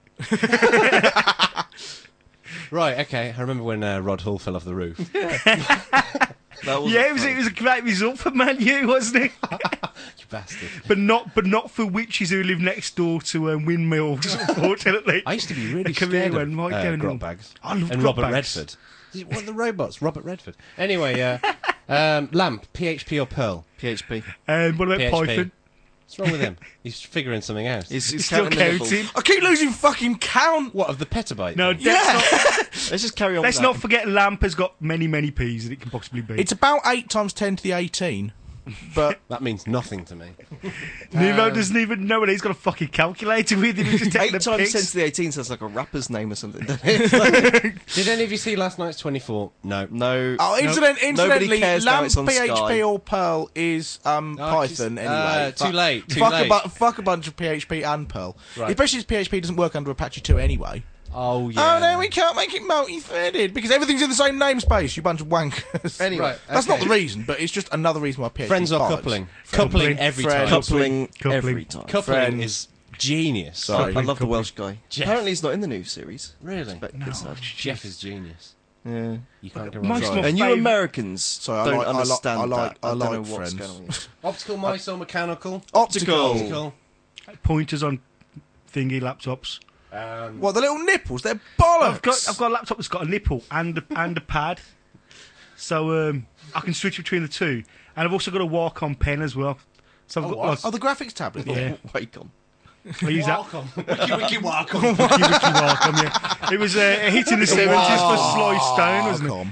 Right, okay. I remember when uh, Rod Hull fell off the roof. That was Yeah, it was it was a great result for Man U, wasn't it? You bastard. but not but not for witches who live next door to um, windmills. Unfortunately, I used to be really A career scared went of right uh, down grot in- bags. I love and grot Robert bags. Redford. What are the robots? Robert Redford. Anyway, uh, um, lamp, P H P or Pearl? P H P. And what about P H P. Python? What's wrong with him? He's figuring something out. He's, he's Still counting the nipples. counting. I keep losing fucking count. What, of the petabyte? No, thing? let's, Yeah. not, Let's just carry on let's with not that. forget Lamp has got many, many P's that it can possibly be. It's about eight times ten to the eighteen. But That means nothing to me. Nemo doesn't even know it. He's got a fucking calculator with him. He's just taking Eight the times pics. ten to the eighteen sounds like a rapper's name or something, doesn't it? Did any of you see last night's twenty-four? No. No. oh, incident, Nobody incidentally, cares now Lamp, it's on P H P Sky. or Perl is um, Oh, Python just- anyway. uh, too Fuck- late, too fuck, late. A bu- fuck a bunch of P H P and Perl. Right. Especially as P H P doesn't work under Apache two anyway. Oh, yeah. Oh no, we can't make it multi-threaded because everything's in the same namespace. You bunch of wankers. Anyway, Right, That's okay. not the reason, but it's just another reason why P H P Friends or bollocks. coupling? Coupling every Friends. time. coupling, Coupling. every time. Coupling Friends. is genius. Sorry. I love the Welsh guy. Jeff. Apparently he's not in the new series. Really? But No. good stuff. Jeff is genius. Yeah. You can't go Mine's wrong. not- And you favourite- Americans Sorry, I don't like- I like- understand I like- that. I don't like know what's Friends. going on here. Optical mice or mechanical? Optical. Optical. Pointers on thingy laptops. Um, What, the little nipples? They're bollocks. I've got I've got a laptop that's got a nipple and a, and a pad, so um, I can switch between the two. And I've also got a Wacom pen as well. So I've Oh, got what? like Oh, the graphics tablet. yeah, Wacom. I use that. Welcome. Wiki wiki welcome. Wiki Wiki Wacom, yeah. It was uh, a hit in the seventies for Sly Stone, wasn't it? Wacom.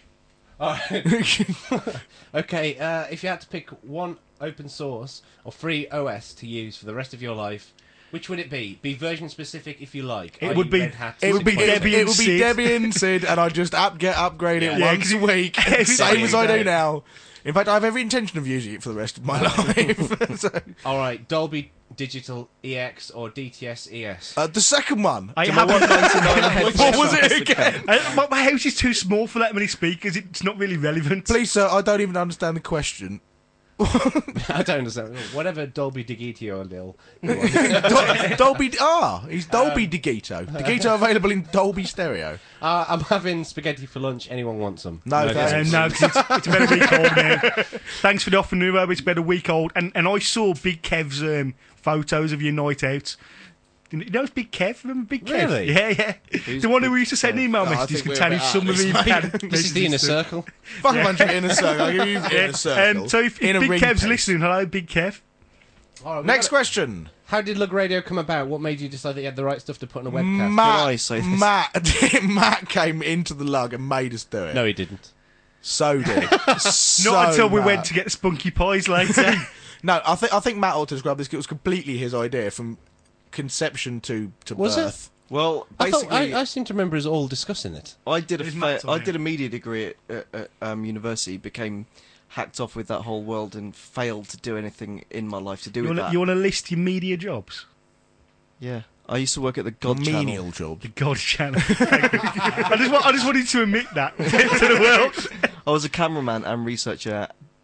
Okay, uh, if you had to pick one open source or free O S to use for the rest of your life, which would it be? Be version specific if you like. It that would is be- Red Hat it would be six point oh. Debian It would be Sid. Debian Sid, and I just up get upgrade it Yeah. Yeah, once 'cause a week, every same day. as I do now. In fact, I have every intention of using it for the rest of my life. So, All right, Dolby Digital E X or D T S E S. uh, the second one. I To have my one ninety-nine headphones. What was it again? Uh, my, my house is too small for that many speakers. It's not really relevant. Please, sir, I don't even understand the question. I don't understand. Whatever Dolby Digital deal. Dol- Dolby, ah, he's Dolby Um, Digito. Digito available in Dolby Stereo. Uh, I'm having spaghetti for lunch. Anyone want some? No, thanks. Um, no, 'cause it's, it's about a week old now. Thanks for the offer, Nuvo. It's about a week old. And and I saw Big Kev's um, photos of your night out. You know it's Big Kev? Remember Big Kev? Really? Yeah, yeah. Who's the one who Big used to send Kev? email No, I messages think we're containing a bit some out of of the this, pad This is the inner messages to- circle. Fuck a bunch of inner circle. I'll give you the Yeah. inner circle. Um, so if, in if a Big ring Kev's post. listening, hello, Big Kev. All right, we Next gotta- question. How did Lug Radio come about? What made you decide that you had the right stuff to put on a webcast? Matt, Can I say this? Matt, Matt came into the lug and made us do it. No, he didn't. So did. So Not until we Matt. went to get spunky pies later. No, I think I think Matt ought to describe this. It was completely his idea from conception to to Was it? birth. Well, I, thought, basically, I, I seem to remember us all discussing it. I did a There's fa- Matt's on I here. did a media degree at, at, at um, university, became hacked off with that whole world, and failed to do anything in my life to do you with wanna, that. you want to list your media jobs? Yeah, I used to work at the God Menial Channel. job. The God channel. Thank you. I just want, I just wanted to admit that to the world. I was a cameraman and researcher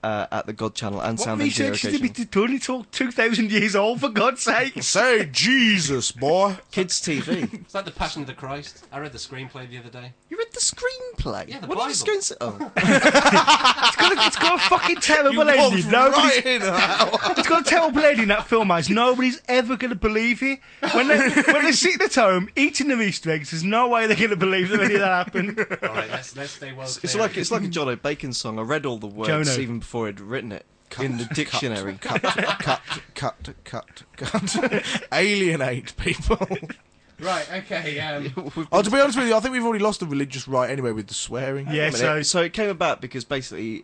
uh, at the God Channel and What Sound Engineer research is to occasionally. be done? It's all two thousand years old, for God's sake. Say Jesus, boy. Kids T V. It's like the Passion of the Christ. I read the screenplay the other day. You read the screenplay? Yeah, the what are you just Bible. going to say? Oh. It's got a, it's got a fucking terrible You walked ending. Nobody's, right in that. it's got a terrible ending, that film has. Nobody's ever going to believe it. When they're, when they're sitting at home eating their Easter eggs, there's no way they're going to believe that any of that happened. All right, let's, let's stay well It's clear. like it's like a John O'Bacon song. I read all the words Jono. even before I'd written it in the dictionary. Cut, cut, cut, cut, cut. Alienate people. Right, okay. Um, Oh, to be honest with you, I think we've already lost the religious right anyway with the swearing. Yeah, Wait a so minute. so it came about because basically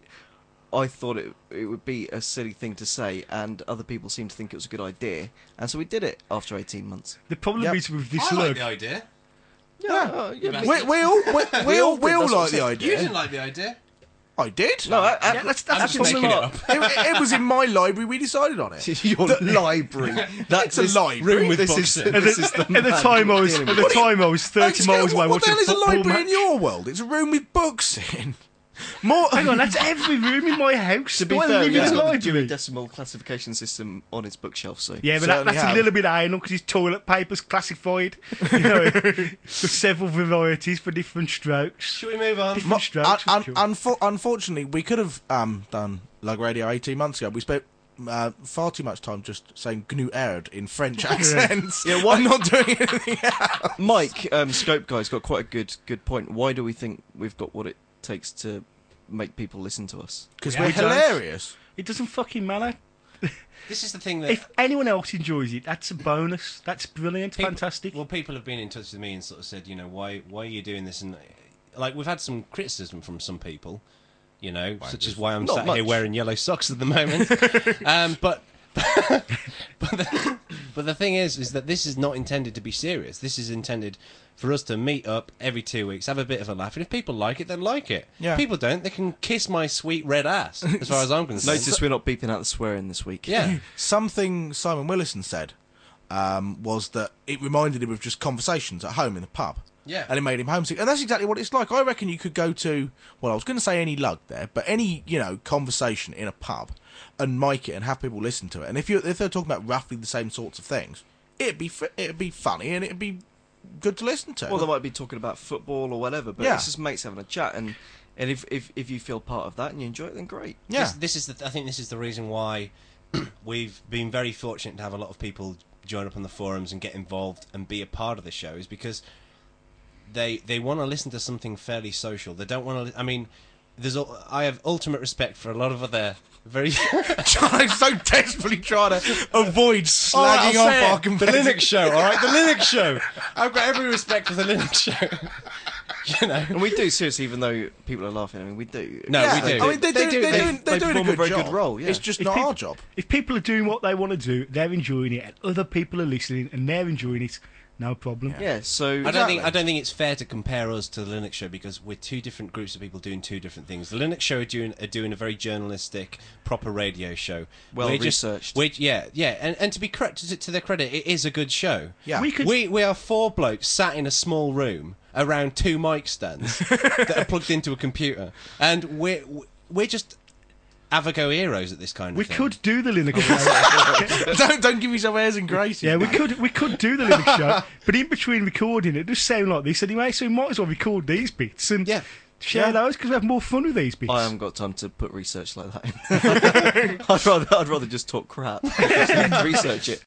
I thought it it would be a silly thing to say, and other people seemed to think it was a good idea, and so we did it after eighteen months. the problem Yep. is with this I like look. the idea. Yeah, uh, yeah, Yeah, We, we all, we, we We all, all we did, all that's what like the I'm You idea. didn't like the idea. I did. No, I, I, Yeah, that's, I'm that's just the making it lot. up. it, it was in my library. We decided on it. your library. That's It's a library. room with this books is, in. this is the At the man time I was dealing at with the time I was thirty Excuse- miles away what, what the watching hell a is a football library match. in your world? It's a room with books in. More. Hang on, that's every room in my house. To be Do I fair, live he's in a got the library? Dewey Decimal classification system on his bookshelf, so Yeah, but that, Certainly that's have. a little bit anal because his toilet paper's classified. You know, there's several varieties for different strokes. Should we move on? Different Mo- strokes. un- Sure. un- unfo- unfortunately, we could have um, done Lug Radio eighteen months ago. We spent uh, far too much time just saying "gnu erd" in French accents. Yeah, why- I'm not doing anything else. Mike, um, Scope Guy's got quite a good good point. Why do we think we've got what it takes to make people listen to us? Because Yeah, we're we don't. hilarious. It doesn't fucking matter. This is the thing that... If anyone else enjoys it, that's a bonus. That's brilliant, People- fantastic. Well, people have been in touch with me and sort of said, you know, why why are you doing this? And like we've had some criticism from some people, you know, such as why I'm Not sat here much. wearing yellow socks at the moment. um, but but the, but the thing is, is that this is not intended to be serious. This is intended for us to meet up every two weeks, have a bit of a laugh, and if people like it, then like it. Yeah. If people don't, they can kiss my sweet red ass. As far as I'm concerned. Notice we're not beeping out the swearing this week. Yeah. Something Simon Willison said um, was that it reminded him of just conversations at home in the pub. Yeah. And it made him homesick. And that's exactly what it's like. I reckon you could go to, well, I was going to say any lug there, but any, you know, conversation in a pub and mic it and have people listen to it. And if you if they're talking about roughly the same sorts of things, it'd be f- it'd be funny and it'd be good to listen to. Well, they might be talking about football or whatever, but Yeah. it's just mates having a chat, and and if, if if you feel part of that and you enjoy it, then great. yeah. This, this is the, I think this is the reason why we've been very fortunate to have a lot of people join up on the forums and get involved and be a part of the show, is because they they want to listen to something fairly social. They don't want to. I mean, there's al- I have ultimate respect for a lot of other very Trying so desperately trying to avoid slagging All right, I'll off say our it. the competitors. Linux show. All right, the Linux show. I've got every respect for the Linux show. You know. And we do, seriously, even though people are laughing. I mean, we do. No, Yeah, we do. I mean, they're, They doing, do- they're, they- doing, they're they doing a perform good a very job. good role, yeah. It's just If not people- our job. If people are doing what they want to do, they're enjoying it, and other people are listening and they're enjoying it, no problem. Yeah, so I don't Exactly. think I don't think it's fair to compare us to the Linux show because we're two different groups of people doing two different things. The Linux show are doing are doing a very journalistic, proper radio show. Well We're just- researched. we're- yeah, yeah, and and to be correct to, to their credit, it is a good show. Yeah. We could We we are four blokes sat in a small room around two mic stands that are plugged into a computer, and we're we're just Avogo heroes at this kind of we thing. could do the Linux show. don't don't give yourself airs and graces. Yeah, we could we could do the Linux show, but in between recording it, it does sound like this anyway. So we might as well record these bits and Yeah. share Yeah. those because we have more fun with these bits. I haven't got time to put research like that in. I'd rather I'd rather just talk crap. Just research it.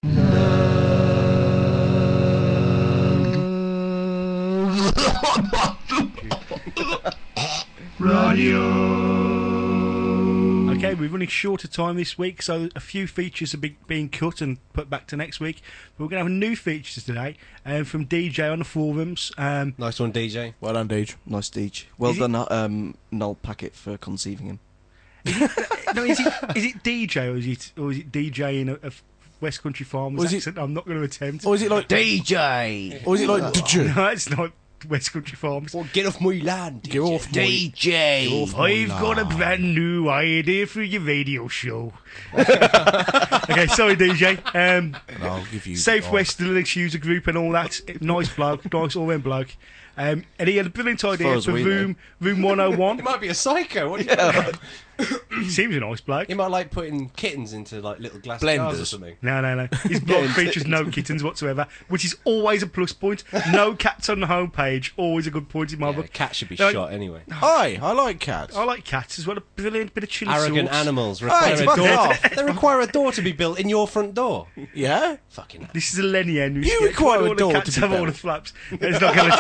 Okay, we're running short of time this week, so a few features are be- being cut and put back to next week. But we're going to have a new feature today um, from D J on the forums. Um, Nice one, D J. Well done, Deej. Nice Deej. Well Is it- done, um, Noel Packett, for conceiving him. no, is it is it D J or is it or is it D J in a, a West Country Farmers Was it- accent? I'm not going to attempt. Or is it like D J. Or is it like DJ? No, it's not West Country Farmers. Well, get off my land. Get off my- D J. Get off my I've got a lawn. brand new idea for your radio show. Okay, sorry, D J. Um, And I'll give you Southwest Linux user group and all that. Nice bloke, nice all-round bloke. Um, and he had a brilliant far idea as for we know. room room one oh one. It might be a psycho. What do you He seems a nice bloke. He might like putting kittens into like little glass jars or Blenders. something. No, no, no. His blog features no kittens whatsoever, which is always a plus point. No cats on the homepage, always a good point in my Yeah, book. cats should be No, shot anyway. Hi, I like cats. I like cats as well. A brilliant bit of chili Arrogant sauce. animals Hey, require a fuck door. off. They require a door to be built in your front door. Yeah? Fucking hell. This is a Lenny Henry. You sketch. require Why do a all door the to cats be have all built. the flaps. It's not going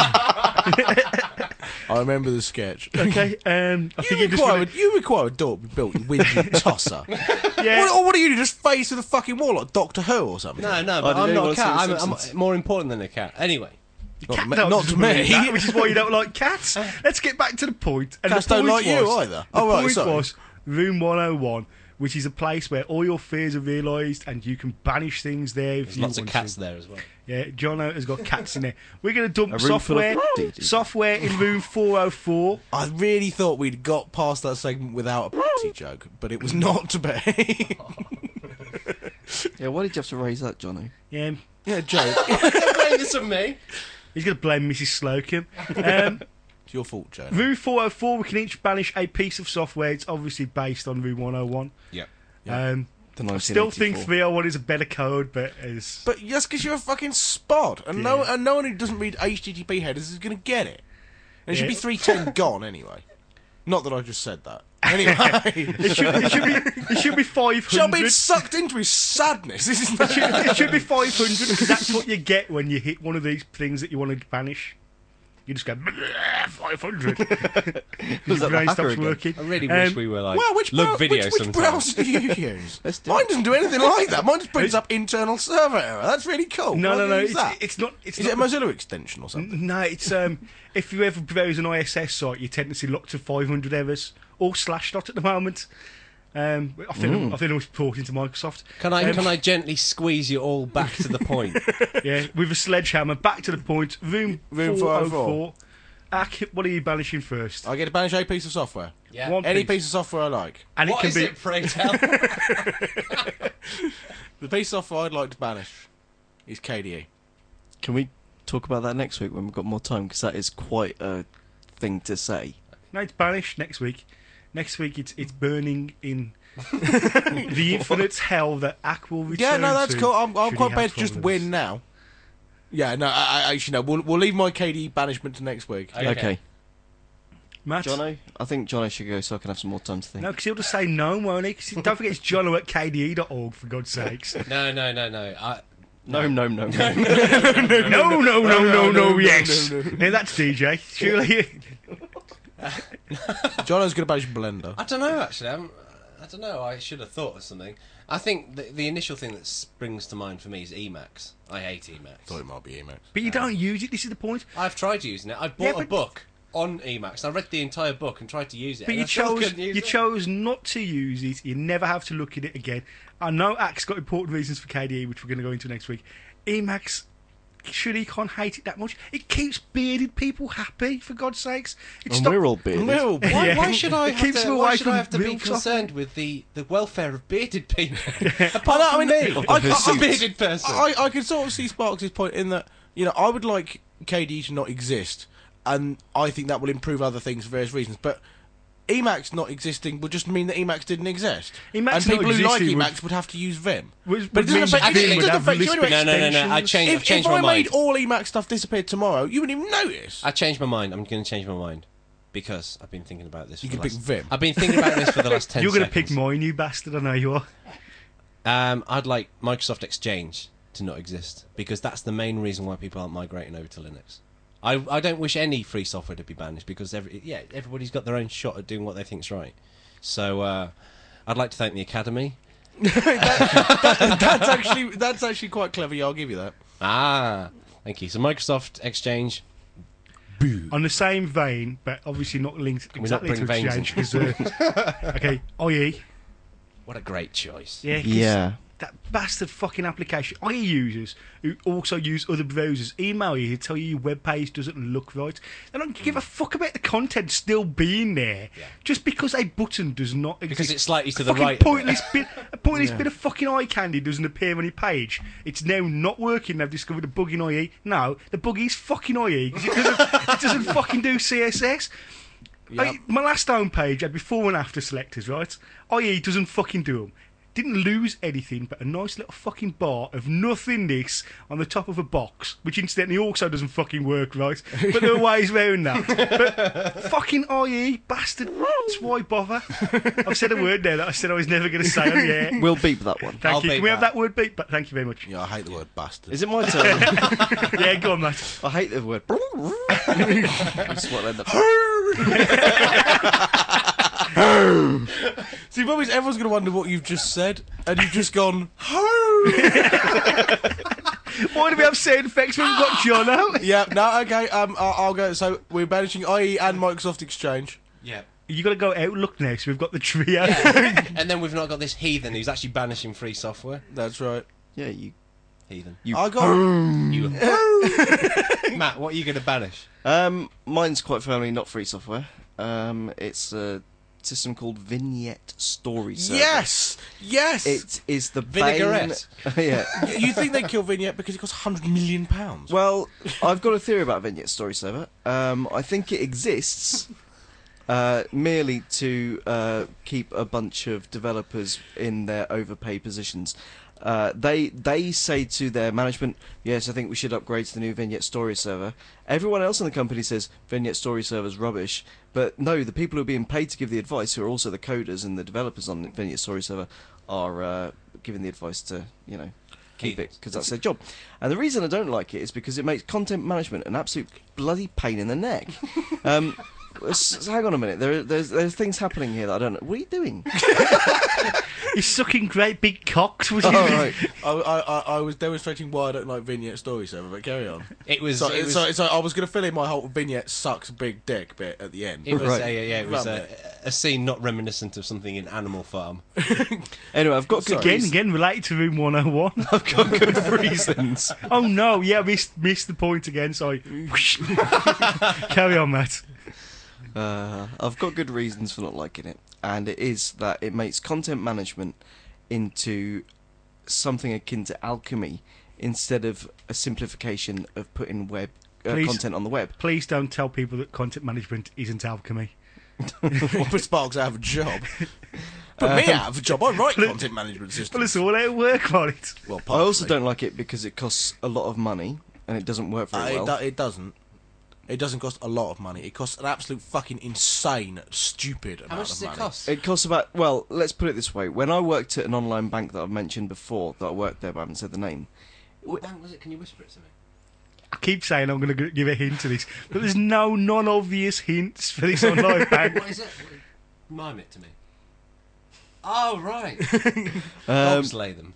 to I remember the sketch. Okay, um, I You think you just require, wanna- you require a door to be built, you whinging tosser. yeah. What, or what are you, just face to the fucking wall like Doctor Who or something? No, no, Oh, but did I'm anyone not a see cat. The I'm, I'm Simpsons? more important than a cat. Anyway. Not, Cat me- dogs not to doesn't mean me. that, which is why you don't like cats. Let's get back to the point. And Cats the don't point like you was- either. The Oh, right, point sorry. was Room one oh one, which is a place where all your fears are realised and you can banish things there if There's you lots of want cats to. there as well. Yeah, Jono has got cats in there. We're going to dump A room full of software D- software in room four oh four. I really thought we'd got past that segment without a pussy joke, but it was not to be. Yeah, why did you have to raise that, Johnny? Yeah, yeah, joke. Blame this on me. he's going to blame Missus Slocum. Um, It's your fault, Joe. room four oh four, we can each banish a piece of software. It's obviously based on room one oh one. Yep. Yeah. Um, The I still think nineteen eighty-four. three oh one is a better code, but it's... But that's because you're a fucking spod, and no, Yeah. and no one who doesn't read H T T P headers is going to get it. And it should Yeah. be three ten gone anyway. Not that I just said that. Anyway, It should, it should be it should be five Shall be hundred. sucked into his sadness. This is It should, it should be five hundred because that's what you get when you hit one of these things that you want to banish. You just go five hundred. Was Your that the brain hacker stops again? working. I really Um, wish we were like well, which, look brow- video which, which sometimes. browser do you use? Let's do Mine it. doesn't do anything like that. Mine just brings up internal server error. That's really cool. No, Why no, do no. you use It's, that? it's not. It's Is not it a Mozilla extension or something? No, it's um. If you ever browse an I S S site, you tend to see lots of five hundred errors, all slashed out at the moment. Um, I think I'm, I think I'm reporting to Microsoft. Can I Um, can I gently squeeze you all back to the point? Yeah, with a sledgehammer. Back to the point. Room Room four oh four oh four. Ak, what are you banishing first? I get to banish a piece of software. Yeah. One Any piece. piece of software I like. And What it is can be. it, pray tell? The piece of software I'd like to banish is K D E. Can we talk about that next week when we've got more time? Because that is quite a thing to say. No, it's banished next week. Next week it's it's burning in the infinite hell that Ak will return Yeah, no, that's to cool. I'm, I'm should quite he prepared have to just problems. win now. Yeah, no, I, I, actually, no. We'll, we'll leave my K D E banishment to next week. Okay. Okay. Matt? Jono, I think Jono should go so I can have some more time to think. No, because he'll just say no, won't he? 'Cause don't forget it's Jono at K D E dot org, for God's sakes. No, no, no, no. I, No, no, no, no. no, no, no, no, no, no, yes. no, no. Yeah, that's D J. Surely. Jono's going to banish Blender. I don't know actually. I'm, I don't know. I should have thought of something. I think the, the initial thing that springs to mind for me is Emacs. I hate Emacs. Thought it might be Emacs. But you don't use it, this is the point. I've tried using it. I bought Yeah, a but- book on Emacs. I read the entire book and tried to use it. But and you I still chose couldn't use you it. chose not to use it. You never have to look at it again. I know Ak's got important reasons for K D E, which we're going to go into next week. Emacs, surely you can't hate it that much. It keeps bearded people happy, for God's sakes. It's And not- we're all bearded. No, Why, Yeah. why should I It have keeps to, them why away should from I have to be real software. concerned with the, the welfare of bearded people? I Apart know, I from mean, me, I- I- I'm a I- bearded person. I, I can sort of see Sparks' point in that, you know, I would like K D E to not exist, and I think that will improve other things for various reasons, but Emacs not existing would just mean that Emacs didn't exist. Emacs and people not who like existing would- Emacs would have to use Vim. Would- But it would doesn't mean affect, Vim it would doesn't have affect you Lisp anyway. No, no, no, no. I extensions. changed. I've If, changed if my I mind. made all Emacs stuff disappear tomorrow, you wouldn't even notice. I changed my mind. I'm going to change my mind because I've been thinking about this. For You the can pick last, Vim. I've been thinking about this for the last ten. You're going to seconds. pick mine, you bastard. I know you are. Um, I'd like Microsoft Exchange to not exist because that's the main reason why people aren't migrating over to Linux. I, I don't wish any free software to be banished because every yeah everybody's got their own shot at doing what they think's right. So uh, I'd like to thank the Academy. That's actually that's actually quite clever. Yeah, I'll give you that. Ah, thank you. So Microsoft Exchange. On the same vein, but obviously not linked we not exactly to bring veins Exchange. 'Cause, uh, okay, I E. What a great choice. Yeah, 'cause Yeah. that bastard fucking application. I E users who also use other browsers email you to tell you your web page doesn't look right. They don't give a fuck about the content still being there Yeah. just because a button does not exist. Because it's slightly to a the fucking right of it. Pointless bit, a pointless Yeah. bit of fucking eye candy doesn't appear on your page. It's now not working. They've discovered a bug in I E. No, the bug is fucking I E because it doesn't, it doesn't fucking do C S S. Yep. I, my last homepage had before and after selectors, right? I E doesn't fucking do them. Didn't lose anything but a nice little fucking bar of nothingness on the top of a box, which incidentally also doesn't fucking work, right? But there are ways around that. But fucking I E, bastard, why bother? I've said a word there that I said I was never going to say on the air. We'll beep that one. Thank I'll you. beat Can we have that. that word beat? But thank you very much. Yeah, I hate the word bastard. Is it my turn? Yeah, go on, mate. I hate the word. That's what I end up. See, Bobby's everyone's going to wonder what you've just said, and you've just gone, ho! Why do we have sound effects when we've got John out? Yeah, no, okay, um, I'll, I'll go. So we're banishing I E and Microsoft Exchange. Yeah. you got to go Outlook now, so we've got the trio. And then we've not got this heathen who's actually banishing free software. That's right. Yeah, you. Heathen. You. I got. You. Matt, what are you going to banish? Um, mine's quite firmly not free software. Um, it's a system called Vignette Story Server. Yes, yes. It is the Vinaigrette. bane- yeah. Y- you think they kill Vignette because it costs one hundred million pounds? Well, I've got a theory about Vignette Story Server. Um, I think it exists uh, merely to uh, keep a bunch of developers in their overpay positions. Uh, they they say to their management, yes, I think we should upgrade to the new Vignette Story Server. Everyone else in the company says Vignette Story Server's rubbish. But no, the people who are being paid to give the advice, who are also the coders and the developers on the Vignette Story Server, are uh, giving the advice to, you know, keep it, because that's their job. And the reason I don't like it is because it makes content management an absolute bloody pain in the neck. um, s- hang on a minute, there, there's, there's things happening here that I don't know. What are you doing? He's sucking great big cocks. Was he? Oh, right. I, I, I, I was demonstrating why I don't like Vignette Story Server, but carry on. It was. So, it was, so, so I was going to fill in my whole Vignette sucks big dick bit at the end. it was Right. a, yeah, it was Run a, a scene not reminiscent of something in Animal Farm. Anyway, I've got good Again, reasons. again, related to Room one oh one. I've got good reasons. Oh no, yeah, missed missed the point again. Sorry. Carry on, Matt. Uh, I've got good reasons for not liking it, and it is that it makes content management into something akin to alchemy instead of a simplification of putting web uh, Please. content on the web. Please don't tell people that content management isn't alchemy. Put Sparks out of a job. Put me out of a job. I write content management Well, systems. it's all out of work on it. Well, I also partially. don't like it because it costs a lot of money and it doesn't work Uh, very it, well. do- it doesn't. It doesn't cost a lot of money. It costs an absolute fucking insane, stupid amount How much of does it money. cost? It costs about, well, let's put it this way. When I worked at an online bank that I've mentioned before, that I worked there but I haven't said the name, What bank was it? Can you whisper it to me? I keep saying I'm going to give a hint to this, but there's no non-obvious hints for this online bank. What is it? Mime it to me. Oh, right. um, Bobslay them.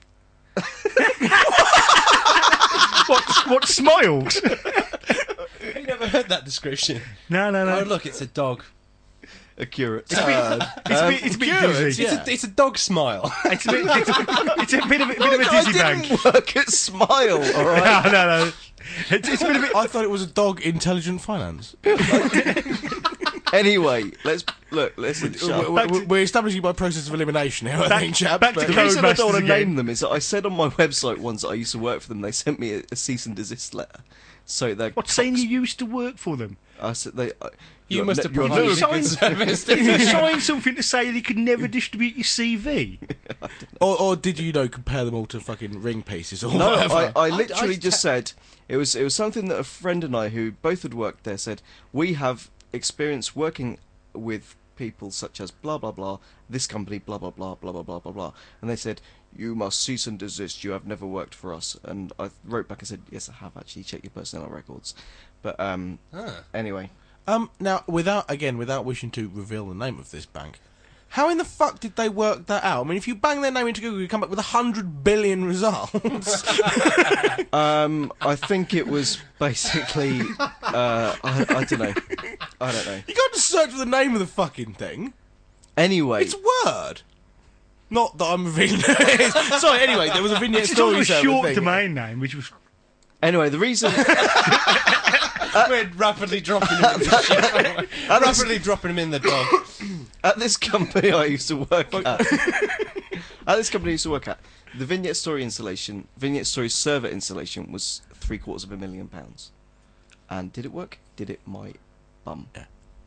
What? What smiled? Have you never heard that description? No, no, no. Oh, look, it's a dog. a curate. It's a bit, it's a bit, it's a bit good, dizzy. yeah. It's, a, it's a dog smile. It's a bit, it's a, it's a bit of a, bit of a Look, I dizzy bank. didn't work at Smile, alright? No, no, no. It's, it's a bit of a, I thought it was a dog intelligent finance. Anyway, let's, look, listen, shut up. We're, we're, we're establishing by process of elimination here, I Back- think, chaps. back to but- The reason I don't want to Codemasters again. name them is that I said on my website once that I used to work for them. They sent me a, a cease and desist letter. So they're what, saying you used to work for them? I said they. I, You you're must ne- have you're provided never- a good service. Did you sign something to say that you could never distribute your C V? or, or did you, you know, compare them all to fucking ring pieces or No, whatever? I, I I- literally I just te- said it was it was something that a friend and I, who both had worked there, said we have experience working with people such as blah blah blah, this company blah blah blah blah blah blah blah blah, and they said you must cease and desist. You have never worked for us. And I wrote back and said yes, I have actually. Check your personnel records. But um, Ah. anyway, Um, now, without again, without wishing to reveal the name of this bank, how in the fuck did they work that out? I mean, if you bang their name into Google, you come up with a hundred billion results. um, I think it was basically uh, I, I don't know, I don't know. You got to search for the name of the fucking thing. Anyway, It's Word. Not that I'm revealing who it is. Sorry. Anyway, there was a Vignette It's just Story a Server short thing. domain name, which was anyway, the reason. We're rapidly dropping him in the shit. Rapidly dropping him in the dog. At this company I used to work at, at this company I used to work at, the Vignette Story installation, Vignette Story server installation was three quarters of a million pounds. And did it work? Did it my bum? That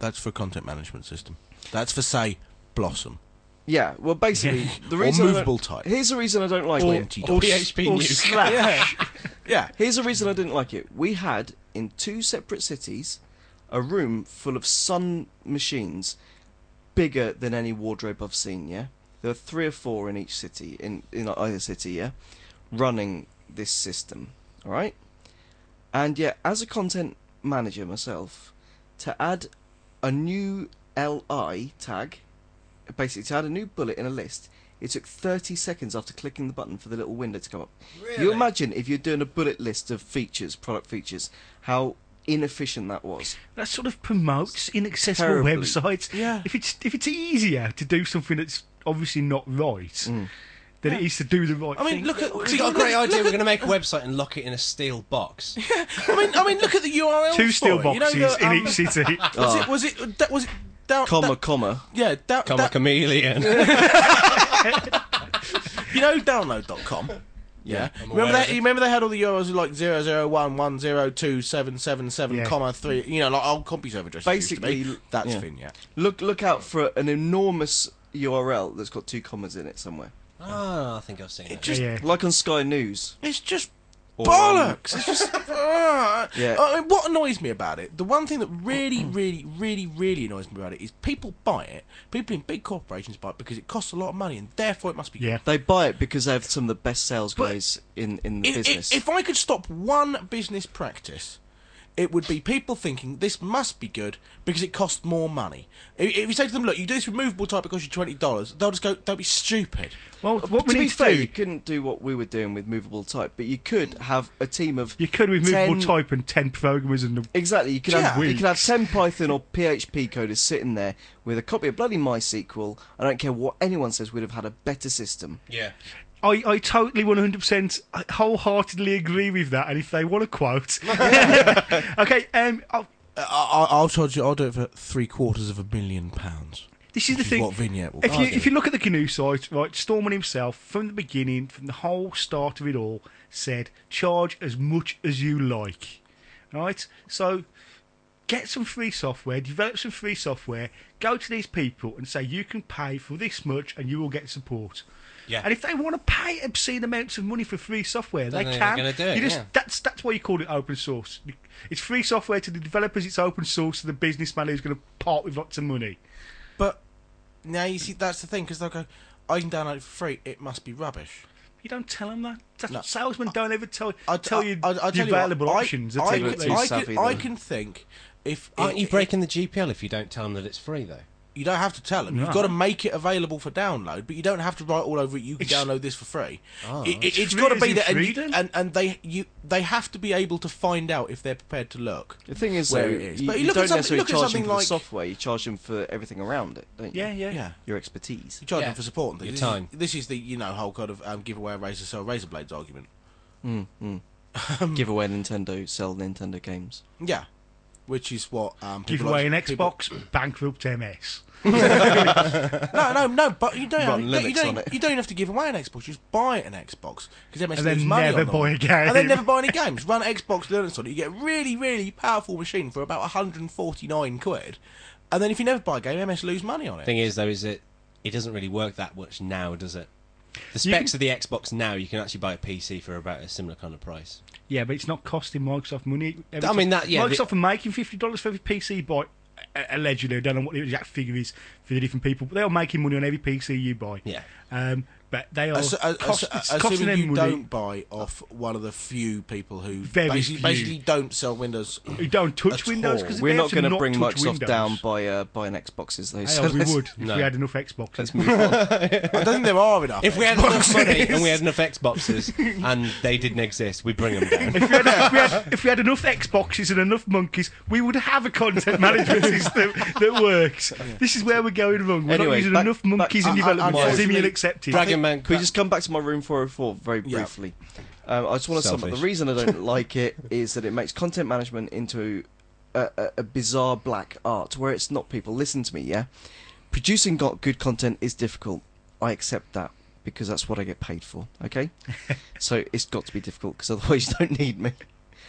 That's for content management system. That's for, say, Blossom. Yeah, well, basically, the Or reason I don't- movable type. Here's the reason I don't like Or- it. or P H P or Nuke. Slash. Yeah. Yeah. Here's the reason I didn't like it. We had in two separate cities a room full of Sun machines, bigger than any wardrobe I've seen. Yeah, there were three or four in each city, in in either city. Yeah, running this system. All right, and yet as a content manager myself, to add a new L I tag, basically to add a new bullet in a list, it took thirty seconds after clicking the button for the little window to come up. You imagine if you're doing a bullet list of features, product features, how inefficient that was. That sort of promotes inaccessible Terribly. websites. Yeah. If it's if it's easier to do something that's obviously not right Mm. than Yeah. it is to do the right I mean, thing. look at. We've got a great idea. We're going to make a website and lock it in a steel box. I mean, I mean, look at the U R L. two for steel it. boxes You know, the, um, in each city. Was Oh. it? Was it? That was it. Down, Comma, that- comma. yeah. Down, Come a that- chameleon. you know, download dot com. Yeah. I'm Remember aware that? of it. You remember they had all the U R Ls like zero zero one one zero two seven seven seven Yeah. comma three. You know, like old CompuServe addresses. Basically, used to be. that's yeah. Fin, yeah. Look look out for an enormous U R L that's got two commas in it somewhere. Oh, I think I've seen It it. just, yeah. Like on Sky News. it's just Or, um, bollocks. It's just. uh, Yeah. I mean, what annoys me about it, the one thing that really, really, really, really annoys me about it is people buy it. People in big corporations buy it because it costs a lot of money, and therefore it must be. Yeah. They buy it because they have some of the best sales But guys in, in the If, business. if, if I could stop one business practice, it would be people thinking this must be good because it costs more money. If, if you say to them, "Look, you do this removable type, it costs you twenty dollars," they'll just go, "Don't be stupid." Well, what to we be need to fair, do, you couldn't do what we were doing with movable type, but you could have a team of you could with movable ten type and ten programmers and the Exactly, you could Yeah. have you Weeks. could have ten Python or P H P coders sitting there with a copy of bloody MySQL. I don't care what anyone says, we'd have had a better system. Yeah. I, I totally one hundred percent wholeheartedly agree with that. And if they want a quote, okay, um, I'll, I, I, I'll charge you. I'll do it for three quarters of a million pounds. this is the Which is thing. what Vignette will If you cost. if you look at the G N U site, right, Stallman himself from the beginning, from the whole start of it all, said charge as much as you like, right? So get some free software, develop some free software, go to these people and say you can pay for this much and you will get support. Yeah. And if they want to pay obscene amounts of money for free software, they Then they're can. gonna do it, you just yeah. that's that's why you call it open source. It's free software to the developers. It's open source to the businessman who's going to part with lots of money. But now you see, that's the thing, because they'll go, "I can download it for free. It must be rubbish." You don't tell them that. That's No. what salesmen don't ever tell I tell you I, I, I the tell you what, available I- options. They I, tell you I, what too they- I, savvy, can, I though. can think if Aren't it- you it- breaking the G P L if you don't tell them that it's free, though? You don't have to tell them. You've No. got to make it available for download, but you don't have to write all over it. You can It's- download this for free. Oh, it, it's it, it's free got to as be in that, and, you, freedom? and and they you they have to be able to find out if they're prepared to look. The thing is, Where though, it is. you, But you look at don't something- necessarily look at charge them something for the like- software, you charge them for everything around it, don't you? yeah, yeah, Yeah, Your expertise. you charge Yeah. them for support and things. Your This time. Is, this is the you know whole kind of um, give away a razor sell razor blades argument. Mm, mm. Give away Nintendo, sell Nintendo games. Yeah, which is what um, Give people away an like- people- Xbox, bankrupt M S. No, no, no. But you don't. Run you, don't you, Linux don't on it. you don't have to give away an Xbox. You just buy an Xbox because M S And then lose money never on them. buy a game. And then never buy any games. Run Xbox Linux on it. You get a really, really powerful machine for about one hundred forty-nine quid. And then if you never buy a game, M S lose money on it. Thing is, though, is it it doesn't really work that much now, does it? The You specs of the Xbox now, you can actually buy a P C for about a similar kind of price. Yeah, but it's not costing Microsoft money. Every I mean, time- that- yeah, Microsoft the- are making fifty dollars for every P C you buy. uh, Allegedly, I don't know what the exact figure is for the different people, but they are making money on every P C you buy. Yeah. Um, but they are As, as, cost, as, it's costing assuming them you money. don't buy off one of the few people who Very basically, few. basically don't sell Windows. You don't touch At Windows all. because We're not going to bring Microsoft down by uh, buying Xboxes, though. Hey, so oh, we let's- would if No. we had enough Xboxes. Let's move on. I don't think there are enough. If we had enough Xboxes. money and we had enough Xboxes and they didn't exist, we'd bring them down. If we, had, if, we had, if we had enough Xboxes and enough monkeys, we would have a content management system that works. This is where we're going wrong. We're Anyway, not using back- enough back- monkeys I- in I- development. unfortunately, Simeon accepted. Dragon Man. Can we just come back to my Room four oh four very Yeah. briefly? Um, I just want to sum up. Selfish. The reason I don't like it is that it makes content management into a, a, a bizarre black art where it's not people. Listen to me, yeah? Producing got good content is difficult. I accept that because that's what I get paid for, okay? So it's got to be difficult because otherwise you don't need me.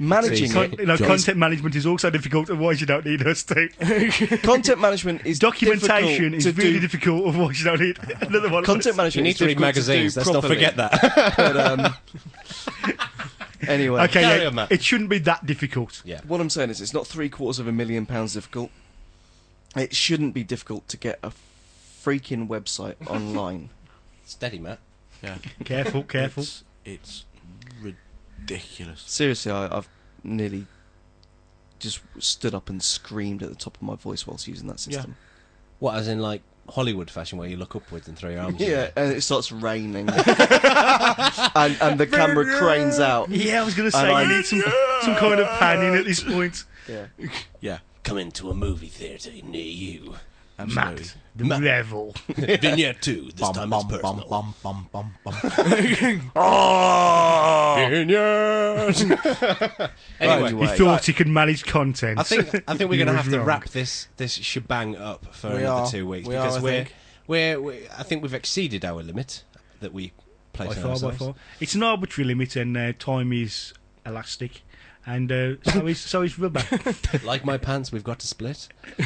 managing So it. Con- you know, Joyce. content management is also difficult, otherwise you don't need us to. Content management is Documentation difficult is to really do. difficult, otherwise you don't need another one. of Content us. management. You need is to read difficult magazines. do Let's not properly. forget that. But, um, anyway, Okay, Carry yeah, on, Matt. it shouldn't be that difficult. Yeah. what I'm saying is, it's not three quarters of a million pounds difficult. It shouldn't be difficult to get a freaking website online. Steady, Matt. Yeah. Careful, careful. It's, it's ridiculous. Seriously, I, I've nearly just stood up and screamed at the top of my voice whilst using that system. What, as in like Hollywood fashion, where you look upwards and throw your arms? in Yeah, the air? and it starts raining, and, and the camera cranes out. Yeah, I was going to And say I- you need some some kind of panning at this point. Yeah. Yeah, Come into a movie theatre near you. absolutely. Matt, the Matt. revel. Vignette two. This Bum, time bum, it's bum, personal. bum, bum, bum, bum. Oh! Vignette. anyway, Anyway. He thought he could manage content. I think I think we're He going to was have to wrong. wrap this this shebang up for We another are. two weeks We are, because I we're, think. we're we're I think we've exceeded our limit that we by placed on far, by ourselves. far. It's an arbitrary limit, and uh, time is elastic, and uh, so is so is rubber. Like my pants, we've got to split.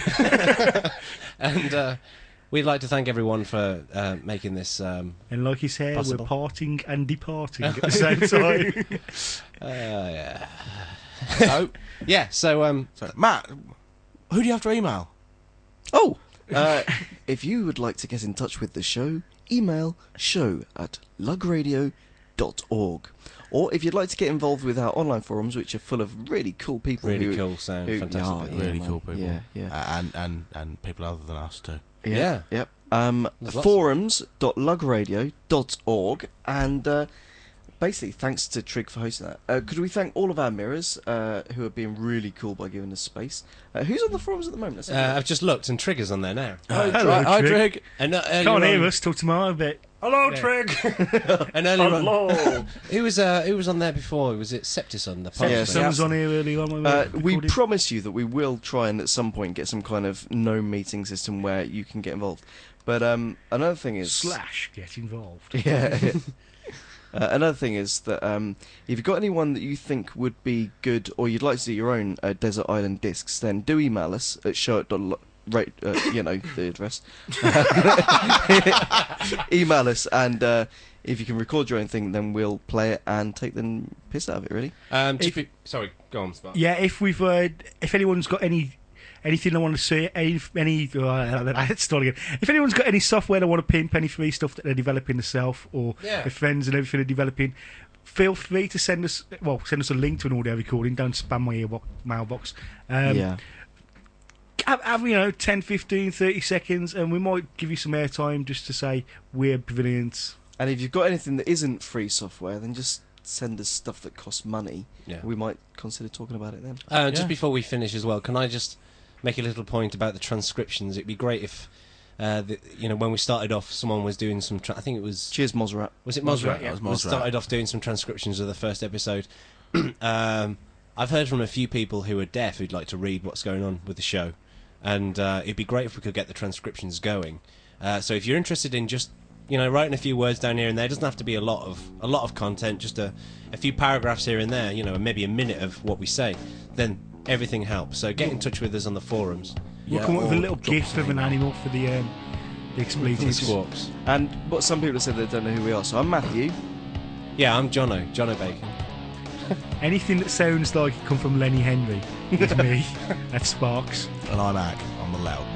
and uh, we'd like to thank everyone for uh, making this. Um, And like his hair, Possible. we're parting and departing at the same time. uh, yeah. So, yeah. So um, so, Matt, who do you have to email? Oh, uh, if you would like to get in touch with the show, email show at lugradio dot org. Or if you'd like to get involved with our online forums, which are full of really cool people. really who, cool sound, who- fantastic. yeah, people. Really man. cool people. Yeah, yeah. Uh, and, and, and people other than us, too. Yeah. Yep. Um, There's lots of- forums dot lugradio dot org. And uh, basically, thanks to Trig for hosting that. Uh, could we thank all of our mirrors uh, who are being really cool by giving us space? Uh, who's on the forums at the moment? Let's have a Uh, look. I've just looked, and Trigger's on there now. Oh, hello, Hi, hi, Trig. Trig. And uh, earlier Can't hear on- us till tomorrow, but hello, Yeah. Trig. And earlier on, Hello. who was uh, who was on there before? Was it Septison? The Yeah, podcast? Someone's on here early on. when we Uh, recorded. we promise you that we will try and at some point get some kind of no meeting system where you can get involved. But um, another thing is slash get involved. Yeah. uh, another thing is that um, if you've got anyone that you think would be good, or you'd like to do your own uh, Desert Island discs, then do email us at show at dot rate, uh, you know the address. Email us, and uh, if you can record your own thing, then we'll play it and take the piss out of it. Really. Um, just If- be- sorry, go on, Spark. Yeah, if we've uh, if anyone's got any anything they want to say, any any uh, let's start again. If anyone's got any software they want to pimp, any free stuff that they're developing themselves, or Yeah. their friends and everything are developing, feel free to send us well send us a link to an audio recording. Don't spam my earbo- mailbox. Um, yeah. have, have you know ten, fifteen, thirty seconds, and we might give you some airtime just to say we're brilliant. And if you've got anything that isn't free software, then just send us stuff that costs money. Yeah. We might consider talking about it then. Uh, just Yeah. before we finish as well, can I just make a little point about the transcriptions? It'd be great if, uh, the, you know, when we started off, someone was doing some. Tra- I think it was Cheers, Mozart. was it Mozart, Mozart? yeah. That was We Mozart. started off doing some transcriptions of the first episode. um, I've heard from a few people who are deaf who'd like to read what's going on with the show, and uh, it'd be great if we could get the transcriptions going. Uh, so if you're interested in just you know writing a few words down here and there, it doesn't have to be a lot of a lot of content, just a, a few paragraphs here and there, you know, maybe a minute of what we say, then everything helps. So get in touch with us on the forums. We'll Yeah, come up with a or little drop gift us an of an email. animal for the um, the expletives. Squawks. And what some people have said they don't know who we are. So I'm Matthew. Yeah, I'm Jono, Jono Bacon. Anything that sounds like it come from Lenny Henry is me. That's Sparks. And I'm Ag. I'm the loud